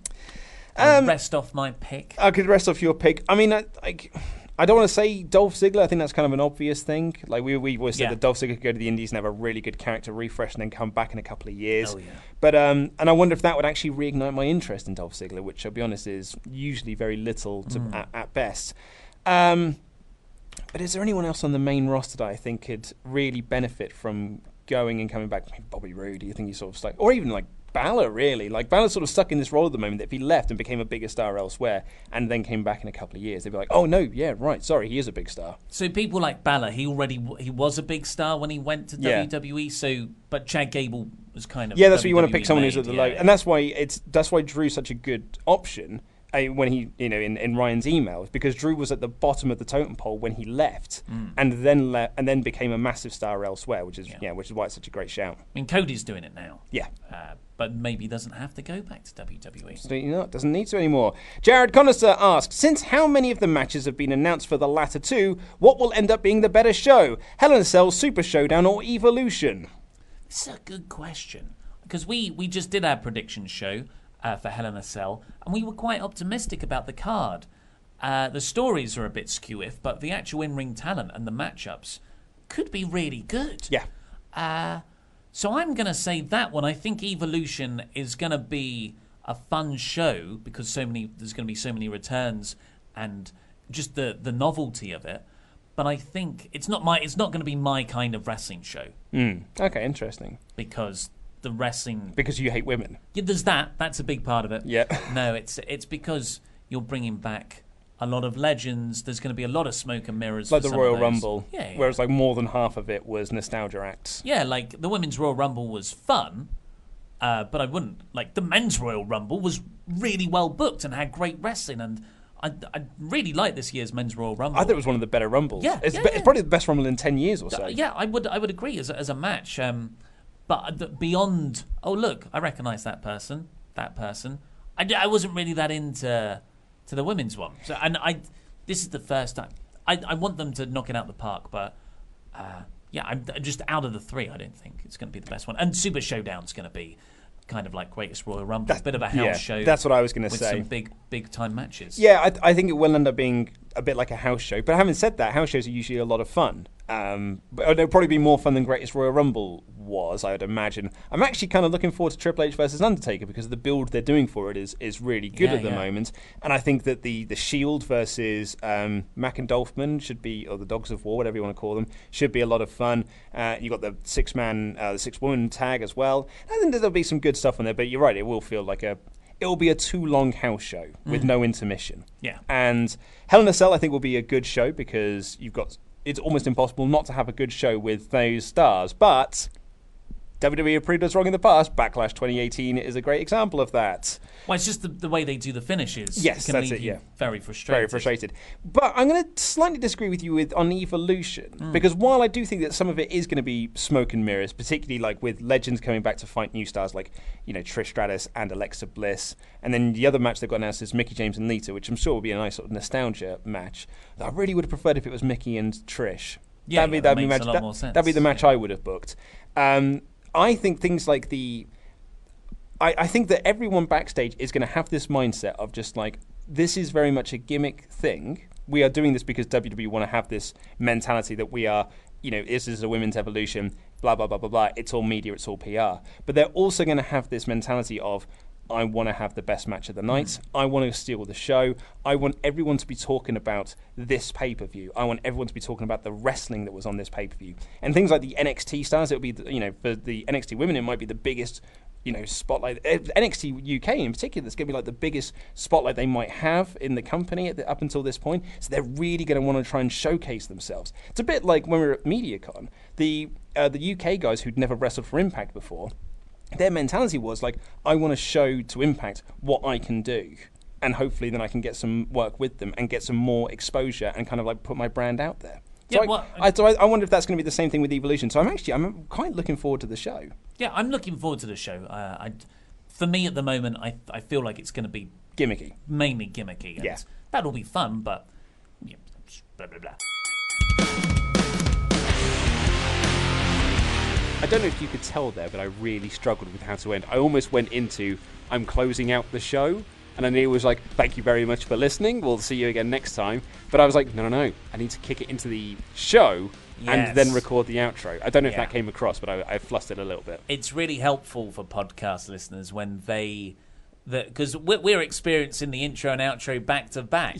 S7: Um,
S5: rest off my pick.
S7: I could rest off your pick. I mean, I, like, I don't want to say Dolph Ziggler. I think that's kind of an obvious thing. Like we we always said
S5: Yeah.
S7: that Dolph Ziggler could go to the Indies and have a really good character refresh and then come back in a couple of years.
S5: Oh, yeah.
S7: But um, and I wonder if that would actually reignite my interest in Dolph Ziggler, which I'll be honest is usually very little to,
S5: Mm.
S7: at, at best. Um, but is there anyone else on the main roster that I think could really benefit from going and coming back? Maybe Bobby Roode, do you think he's sort of stuck? Or even like Balor, really. Like Balor's sort of stuck in this role at the moment that if he left and became a bigger star elsewhere and then came back in a couple of years, they'd be like, oh no, yeah, right, sorry, he is a big star.
S5: So people like Balor, he already he was a big star when he went to
S7: Yeah.
S5: W W E. So, but Chad Gable was kind of
S7: Yeah, that's why you want to
S5: W W E
S7: pick someone who's
S5: made,
S7: at the
S5: yeah,
S7: low,
S5: yeah.
S7: and that's why it's that's why Drew's such a good option. Uh, when he, you know, in, in Ryan's emails, because Drew was at the bottom of the totem pole when he left,
S5: Mm.
S7: and then le- and then became a massive star elsewhere, which is yeah.
S5: Yeah.
S7: which is why it's such a great shout.
S5: I mean, Cody's doing it now.
S7: Yeah.
S5: Uh, but maybe he doesn't have to go back to W W E.
S7: Absolutely not. Doesn't need to anymore. Jared Connoisseur asks, since how many of the matches have been announced for the latter two, what will end up being the better show? Hell in a Cell, Super Showdown, or Evolution?
S5: This is a good question. Because we, we just did our prediction show uh, for Hell in a Cell, and we were quite optimistic about the card. Uh, the stories are a bit skew-if, but the actual in-ring talent and the matchups could be really good.
S7: Yeah.
S5: Uh, so I'm going to say that one. I think Evolution is going to be a fun show because so many there's going to be so many returns and just the, the novelty of it. But I think it's not my it's not going to be my kind of wrestling show.
S7: Mm. Okay, interesting.
S5: Because the wrestling
S7: Because you hate women.
S5: Yeah, there's that. That's a big part of it.
S7: Yeah.
S5: No, it's it's because you're bringing back a lot of legends. There's going to be a lot of smoke and mirrors.
S7: Like
S5: for
S7: the
S5: some
S7: Royal
S5: of those.
S7: Rumble,
S5: Yeah, yeah.
S7: whereas like more than half of it was nostalgia acts.
S5: Yeah, like the Women's Royal Rumble was fun, uh, but I wouldn't. Like the Men's Royal Rumble was really well booked and had great wrestling, and I, I really like this year's Men's Royal Rumble.
S7: I thought it was one of the better Rumbles.
S5: Yeah,
S7: it's,
S5: yeah,
S7: be-
S5: yeah.
S7: it's probably the best Rumble in ten years or so.
S5: Uh, yeah, I would I would agree as a, as a match. Um, but the- beyond, oh look, I recognise that person, that person. I, d- I wasn't really that into to the women's one. So and I, this is the first time. I I want them to knock it out the park, but uh, yeah, I'm just out of the three. I don't think it's going to be the best one. And Super Showdown's going to be kind of like Greatest Royal Rumble, a bit of a house
S7: yeah,
S5: show.
S7: That's what I was going to
S5: with
S7: say.
S5: some big, big time matches.
S7: Yeah, I, I think it will end up being a bit like a house show. But having said that, house shows are usually a lot of fun. Um, but they'll probably be more fun than Greatest Royal Rumble was, I would imagine. I'm actually kind of looking forward to Triple H versus Undertaker because the build they're doing for it is, is really good
S5: Yeah,
S7: at the
S5: yeah.
S7: moment. And I think that the, the Shield versus um, Mac and Dolphman should be, or the Dogs of War, whatever you want to call them, should be a lot of fun. Uh, you got the six man, uh, the six woman tag as well. I think there'll be some good stuff on there. But you're right, it will feel like a. It will be a too long house show with
S5: Mm.
S7: no intermission.
S5: Yeah.
S7: And Hell in a Cell, I think, will be a good show because you've got. It's almost impossible not to have a good show with those stars. But W W E have proved us wrong in the past. Backlash twenty eighteen is a great example of that.
S5: Well, it's just the, the way they do the finishes.
S7: Yes,
S5: can
S7: that's
S5: leave
S7: it,
S5: you
S7: yeah.
S5: very frustrated.
S7: Very frustrated. But I'm going to slightly disagree with you with on Evolution
S5: Mm.
S7: because while I do think that some of it is going to be smoke and mirrors, particularly like with legends coming back to fight new stars like you know Trish Stratus and Alexa Bliss, and then the other match they've got announced is Mickie James and Lita, which I'm sure will be a nice sort of nostalgia match. I really would have preferred if it was Mickey and Trish.
S5: Yeah,
S7: that'd be,
S5: yeah,
S7: that'd
S5: that
S7: be
S5: makes
S7: match,
S5: a lot
S7: that,
S5: more sense.
S7: That'd be the match I would have booked. Um, I think things like the. I, I think that everyone backstage is going to have this mindset of just like, this is very much a gimmick thing. We are doing this because W W E want to have this mentality that we are, you know, this is a women's evolution, blah, blah, blah, blah, blah. It's all media, it's all P R. But they're also going to have this mentality of, I want to have the best match of the night. Mm. I want to steal the show. I want everyone to be talking about this pay-per-view. I want everyone to be talking about the wrestling that was on this pay-per-view. And things like the N X T stars, it'll be, the, you know, for the N X T women, it might be the biggest, you know, spotlight. N X T U K in particular, it's going to be like the biggest spotlight they might have in the company at the, up until this point. So they're really going to want to try and showcase themselves. It's a bit like when we were at MediaCon, the uh, the U K guys who'd never wrestled for Impact before, their mentality was like, I want to show to Impact what I can do. And hopefully then I can get some work with them and get some more exposure and kind of like put my brand out there. So,
S5: Yeah,
S7: I,
S5: well,
S7: I, so I, I wonder if that's going to be the same thing with Evolution. So I'm actually, I'm quite looking forward to the show.
S5: Yeah, I'm looking forward to the show. Uh, I, for me at the moment, I I feel like it's going to be
S7: Gimmicky.
S5: mainly gimmicky. And
S7: Yeah.
S5: that'll be fun, but yeah, blah blah blah.
S7: I don't know if you could tell there, but I really struggled with how to end. I almost went into, I'm closing out the show, and I knew it was like, thank you very much for listening, we'll see you again next time. But I was like, no, no, no, I need to kick it into the show
S5: Yes.
S7: and then record the outro. I don't know if
S5: Yeah.
S7: that came across, but I, I flustered a little bit.
S5: It's really helpful for podcast listeners when they, because we're, we're experiencing the intro and outro back to back.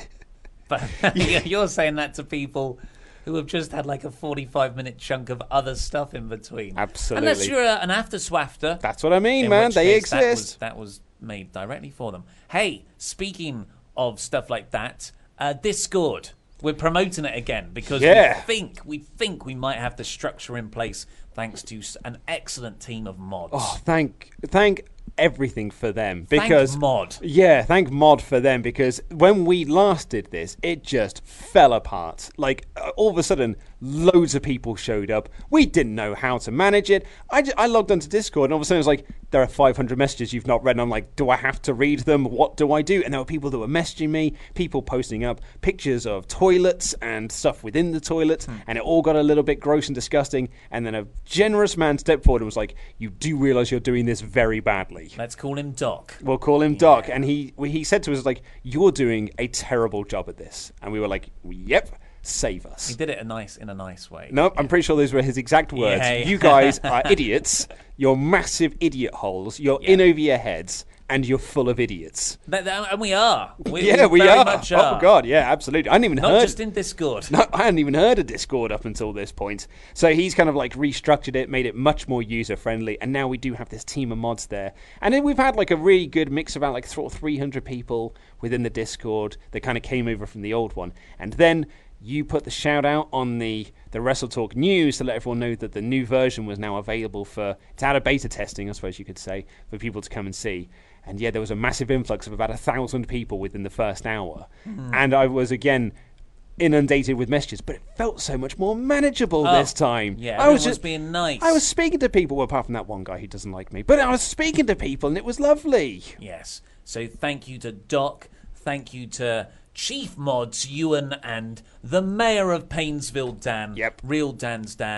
S5: But you're saying that to people who have just had like a forty-five minute chunk of other stuff in between.
S7: Absolutely.
S5: Unless you're a, an after swafter.
S7: That's what I mean,
S5: in
S7: man.
S5: which
S7: They
S5: case That was,
S7: exist.
S5: that was made directly for them. Hey, speaking of stuff like that, uh, Discord. We're promoting it again because
S7: Yeah.
S5: we think we think we might have the structure in place thanks to s- an excellent team of mods.
S7: Oh, thank, thank everything for them
S5: Thank
S7: because
S5: Mod.
S7: Yeah, thank Mod for them because when we last did this, it just fell apart. Like uh, all of a sudden, loads of people showed up. We didn't know how to manage it. I, j- I logged onto Discord and all of a sudden it was like, there are five hundred messages you've not read. And I'm like, do I have to read them? What do I do? And there were people that were messaging me, people posting up pictures of toilets and stuff within the toilets,
S5: Hmm.
S7: and it all got a little bit gross and disgusting. And then a generous man stepped forward and was like, you do realise you're doing this very badly.
S5: Let's call him Doc.
S7: We'll call him Doc. And he he said to us, like, you're doing a terrible job at this. And we were like, yep, save us.
S5: He did it a nice in a nice way.
S7: No, I'm pretty sure those were his exact words.
S5: Yeah, yeah.
S7: You guys are idiots. You're massive idiot holes. You're in over your heads. And you're full of idiots.
S5: That- that- and we are. We,
S7: yeah, we
S5: very
S7: are.
S5: Much are.
S7: Oh, God, yeah, absolutely. I hadn't even
S5: Not
S7: heard.
S5: just in Discord.
S7: No, I hadn't even heard of Discord up until this point. So he's kind of like restructured it, made it much more user-friendly, and now we do have this team of mods there. And then we've had like a really good mix of about like three hundred people within the Discord that kind of came over from the old one. And then you put the shout out on the, the Wrestle Talk news to let everyone know that the new version was now available for, it's out of beta testing, I suppose you could say, for people to come and see. And yeah, there was a massive influx of about a thousand people within the first hour.
S5: Mm.
S7: And I was, again, inundated with messages, but it felt so much more manageable
S5: Oh,
S7: this time.
S5: yeah,
S7: I was
S5: everyone
S7: just
S5: was being nice.
S7: I was speaking to people, well, apart from that one guy who doesn't like me, but I was speaking to people and it was lovely.
S5: Yes. So thank you to Doc. Thank you to Chief Mods, Ewan, and the Mayor of Painesville, Dan.
S7: Yep.
S5: Real Dan's Dan.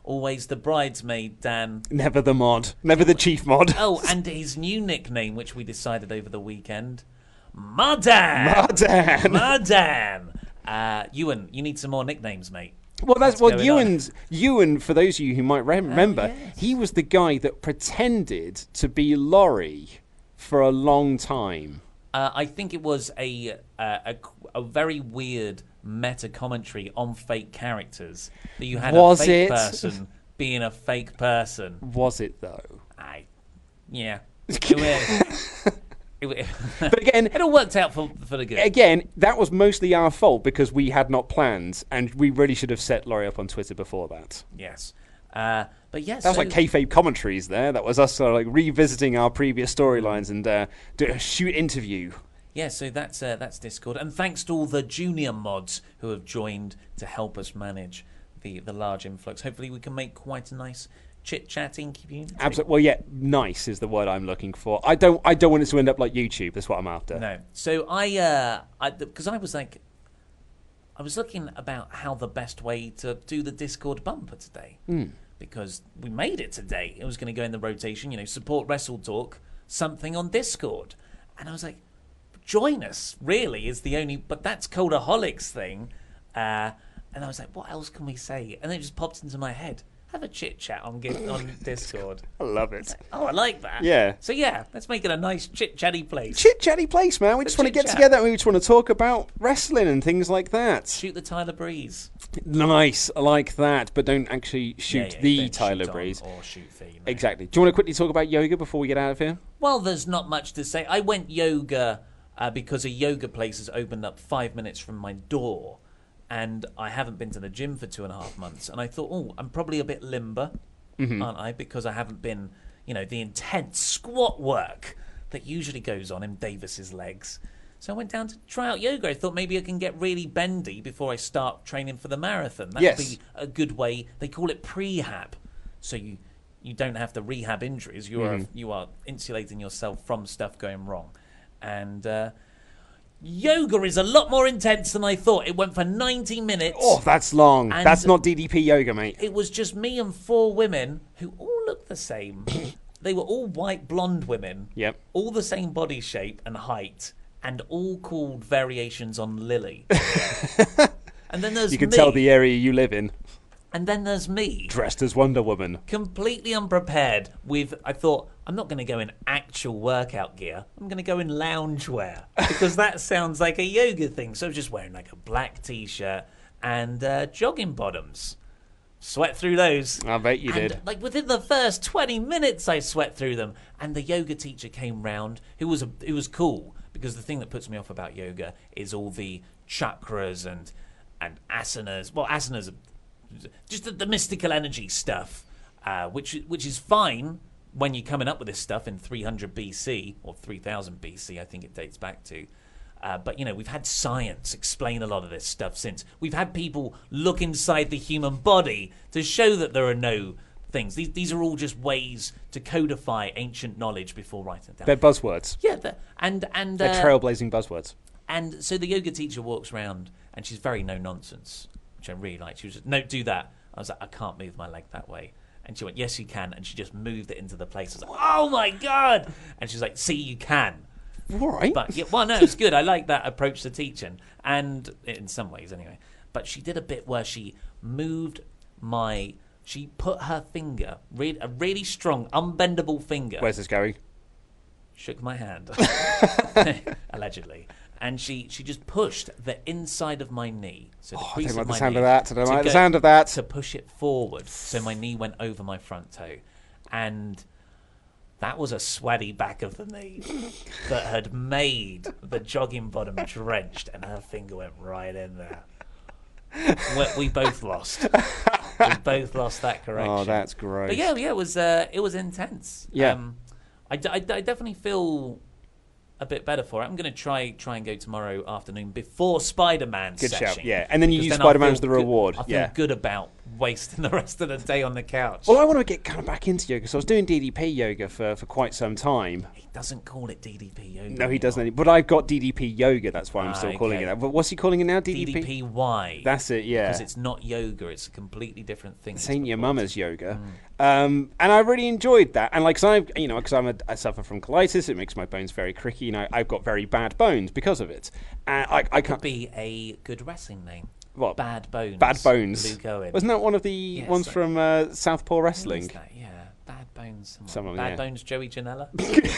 S5: always the bridesmaid, Dan.
S7: Never the mod. Never the chief mod.
S5: Oh, and his new nickname, which we decided over the weekend, Mardan.
S7: Mardan.
S5: Mardan. Uh, Ewan, you need some more nicknames, mate.
S7: Well, that's
S5: What's
S7: well.
S5: going
S7: Ewan's Ewan. For those of you who might rem- remember,
S5: yes.
S7: he was the guy that pretended to be Laurie for a long time.
S5: Uh, I think it was a, uh, a a very weird meta commentary on fake characters that you had
S7: Was
S5: a fake
S7: it?
S5: person being a fake person.
S7: Was it though?
S5: I, yeah. It, it,
S7: But again,
S5: it all worked out for for the good.
S7: Again, that was mostly our fault because we had not planned, and we really should have set Laurie up on Twitter before that.
S5: Yes. Uh, but yes,
S7: that was
S5: so,
S7: like kayfabe commentaries there. That was us sort of like revisiting our previous storylines and uh, do a shoot interview.
S5: Yeah, so that's uh, that's Discord, and thanks to all the junior mods who have joined to help us manage the the large influx. Hopefully, we can make quite a nice chit-chatting community.
S7: Absolutely. Well, yeah, nice is the word I'm looking for. I don't I don't want it to end up like YouTube. That's what I'm after.
S5: No. So I, uh, I, because I was like, I was looking about how the best way to do the Discord bumper today.
S7: Mm.
S5: Because we made it today. It was going to go in the rotation, you know, support Wrestle Talk, something on Discord. And I was like, join us, really, is the only, but that's Coldaholics thing. Uh, and I was like, what else can we say? And then it just popped into my head. Have a chit chat on on Discord.
S7: I love it.
S5: Oh, I like that.
S7: Yeah.
S5: So yeah, let's make it a nice chit chatty place.
S7: Chit chatty place, man. We just want to get
S5: chit-chat.
S7: together and we just want to talk about wrestling and things like that.
S5: Shoot the Tyler Breeze.
S7: Nice, I like that, but don't actually shoot
S5: Yeah, yeah,
S7: the
S5: don't
S7: Tyler
S5: shoot on
S7: Breeze.
S5: or shoot the. No.
S7: Exactly. Do you want to quickly talk about yoga before we get out of here?
S5: Well, there's not much to say. I went yoga uh, because a yoga place has opened up five minutes from my door, and I haven't been to the gym for two and a half months. And I thought, oh, I'm probably a bit limber,
S7: Mhm.
S5: aren't I? Because I haven't been, you know, the intense squat work that usually goes on in Davis's legs. So I went down to try out yoga. I thought maybe I can get really bendy before I start training for the marathon. That
S7: Yes.
S5: would be a good way. They call it prehab. So you you don't have to rehab injuries. You are
S7: Mhm.
S5: you are insulating yourself from stuff going wrong. And uh, yoga is a lot more intense than I thought. It went for ninety minutes.
S7: Oh, that's long.
S5: And
S7: That's not D D P yoga, mate.
S5: It was just me and four women who all looked the same. They were all white blonde women.
S7: Yep.
S5: All the same body shape and height, and all called variations on Lily. And then there's
S7: You can
S5: me.
S7: tell the area you live in.
S5: And then there's me.
S7: Dressed as Wonder Woman.
S5: Completely unprepared with, I thought, I'm not going to go in actual workout gear. I'm going to go in loungewear. Because that sounds like a yoga thing. So I was just wearing like a black t-shirt and uh, jogging bottoms. Sweat through those.
S7: I bet you
S5: And,
S7: did.
S5: like within the first twenty minutes, I sweat through them. And the yoga teacher came round, who was a, who was cool, because the thing that puts me off about yoga is all the chakras and and asanas. Well, asanas are just the, the mystical energy stuff, uh, which which is fine when you're coming up with this stuff in three hundred B C or three thousand B C. I think it dates back to. Uh, but, you know, we've had science explain a lot of this stuff since. We've had people look inside the human body to show that there are no things. These, these are all just ways to codify ancient knowledge before writing it down.
S7: They're buzzwords.
S5: Yeah, they're, and... and
S7: They're
S5: uh,
S7: trailblazing buzzwords.
S5: And so the yoga teacher walks around, and she's very no-nonsense, which I really like. She was just, no, do that. I was like, I can't move my leg that way. And she went, yes, you can. And she just moved it into the place. I was like, oh, my God. And she's like, see, you can.
S7: All right.
S5: But yeah, well, no, it's good. I like that approach to teaching, and in some ways, anyway. But she did a bit where she moved my. She put her finger, re- a really strong, unbendable finger.
S7: Where's this going?
S5: Shook my hand, allegedly, and she she just pushed the inside of my knee. So the
S7: Oh, I
S5: crease
S7: don't like
S5: of
S7: the
S5: my
S7: sound
S5: knee,
S7: of that. I don't
S5: to
S7: like the
S5: go-
S7: sound of that.
S5: To push it forward, so my knee went over my front toe, and. That was a sweaty back of the knee that had made the jogging bottom drenched, and her finger went right in there. We, we both lost. We both lost that correction.
S7: Oh, that's great.
S5: But yeah, yeah, it was uh, it was intense.
S7: Yeah.
S5: Um, I, d- I, d- I definitely feel a bit better for it. I'm going to try try and go tomorrow afternoon before Spider-Man
S7: Good
S5: session.
S7: shout, yeah. And then you
S5: because
S7: use
S5: I'll
S7: Spider-Man
S5: feel
S7: as the
S5: good-
S7: reward,
S5: I feel
S7: yeah.
S5: good about wasting the rest of the day on the couch.
S7: Well, I want to get kind of back into yoga, so I was doing D D P yoga for, for quite some time.
S5: He doesn't call it D D P yoga.
S7: No, he doesn't. But I've got D D P yoga, that's why I'm still
S5: Ah,
S7: calling
S5: okay.
S7: it that. But what's he calling it now, D D P?
S5: D D P Y.
S7: That's it, yeah.
S5: Because it's not yoga, it's a completely different thing.
S7: Saint Your Mama's yoga. Um, and I really enjoyed that. And like, cause I, you know, because I'm a, I suffer from colitis, it makes my bones very cricky. You know, I've got very bad bones because of it. And I, I
S5: Could
S7: can't
S5: be a good wrestling name.
S7: What?
S5: Bad Bones.
S7: Bad Bones.
S5: Luke Owen.
S7: Wasn't that one of the
S5: Yes,
S7: ones
S5: that-
S7: from uh, Southpaw
S5: Who
S7: Wrestling?
S5: is that? Yeah, Bad Bones. Someone.
S7: Someone,
S5: Bad
S7: yeah.
S5: Bones Joey Janela.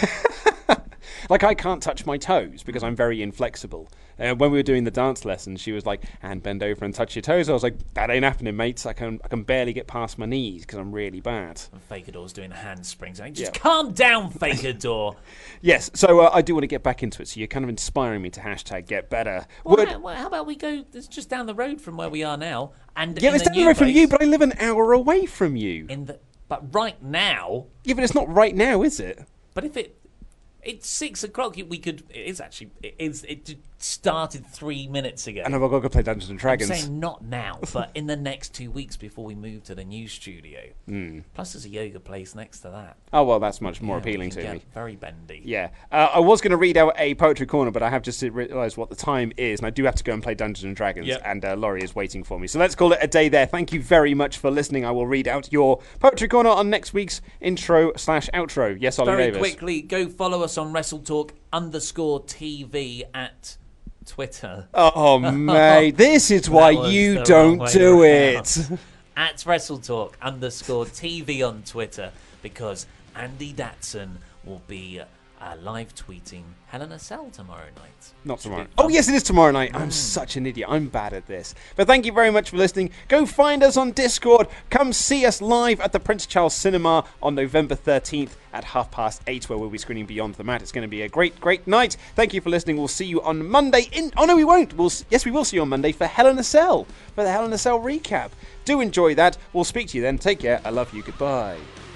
S7: Like, I can't touch my toes because I'm very inflexible. Uh, when we were doing the dance lessons, she was like, and bend over and touch your toes. I was like, that ain't happening, mates. I can I can barely get past my knees because I'm really bad.
S5: And Fakador's doing handsprings. I mean, just
S7: Yeah.
S5: calm down, Fakador.
S7: Yes, so uh, I do want to get back into it. So you're kind of inspiring me to hashtag get better.
S5: Well,
S7: Would-
S5: how, well, how about we go? It's just down the road from where we are now, and
S7: yeah,
S5: in
S7: it's
S5: the
S7: down the
S5: new
S7: road from
S5: place-
S7: you, but I live an hour away from you.
S5: in the but right now.
S7: Yeah, but it's not right now, is it?
S5: But if it it's six o'clock, we could. It is actually. It is. It started three minutes ago.
S7: And I've got to go play Dungeons and Dragons.
S5: I'm saying not now, but in the next two weeks before we move to the new studio.
S7: Mm.
S5: Plus, there's a yoga place next to that.
S7: Oh, well, that's much more
S5: Yeah, we
S7: appealing
S5: can
S7: to
S5: get
S7: me.
S5: Very bendy.
S7: Yeah. Uh, I was going to read out a poetry corner, but I have just realised what the time is, and I do have to go and play Dungeons and Dragons,
S5: Yep.
S7: and uh, Laurie is waiting for me. So let's call it a day there. Thank you very much for listening. I will read out your poetry corner on next week's intro slash outro. Yes, Ollie
S5: Very
S7: Davis.
S5: quickly, go follow us on WrestleTalk underscore T V at Twitter.
S7: Oh, mate, this is why
S5: That was
S7: you
S5: the
S7: don't
S5: wrong way
S7: do
S5: around.
S7: it.
S5: At WrestleTalk underscore T V on Twitter, because Andy Datson will be uh, live tweeting Hell in a Cell tomorrow night.
S7: Not
S5: Should
S7: tomorrow.
S5: be
S7: Oh,
S5: fun.
S7: yes, it is tomorrow night. I'm such an idiot. I'm bad at this. But thank you very much for listening. Go find us on Discord. Come see us live at the Prince Charles Cinema on November thirteenth at half past eight, where we'll be screening Beyond the Mat. It's going to be a great, great night. Thank you for listening. We'll see you on Monday. In Oh, no, we won't. We'll s- Yes, we will see you on Monday for Hell in a Cell, for the Hell in a Cell recap. Do enjoy that. We'll speak to you then. Take care. I love you. Goodbye.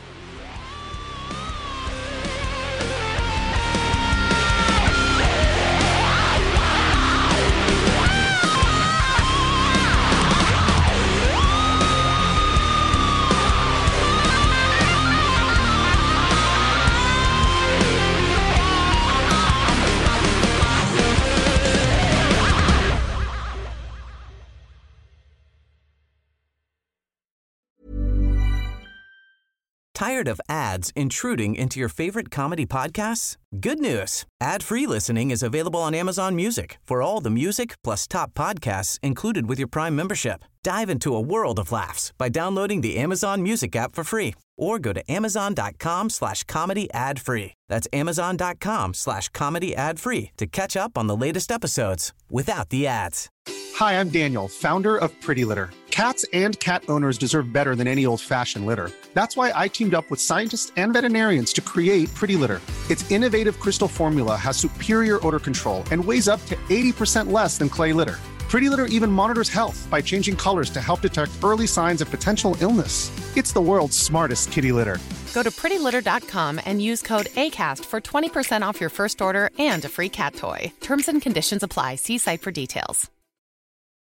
S1: Tired of ads intruding into your favorite comedy podcasts? Good news. Ad-free listening is available on Amazon Music for all the music plus top podcasts included with your Prime membership. Dive into a world of laughs by downloading the Amazon Music app for free or go to amazon.com slash comedy ad free. That's amazon.com slash comedy ad free to catch up on the latest episodes without the ads.
S2: Hi, I'm Daniel, founder of Pretty Litter. Cats and cat owners deserve better than any old-fashioned litter. That's why I teamed up with scientists and veterinarians to create Pretty Litter. Its innovative crystal formula has superior odor control and weighs up to eighty percent less than clay litter. Pretty Litter even monitors health by changing colors to help detect early signs of potential illness. It's the world's smartest kitty litter.
S3: Go to pretty litter dot com and use code ACAST for twenty percent off your first order and a free cat toy. Terms and conditions apply. See site for details.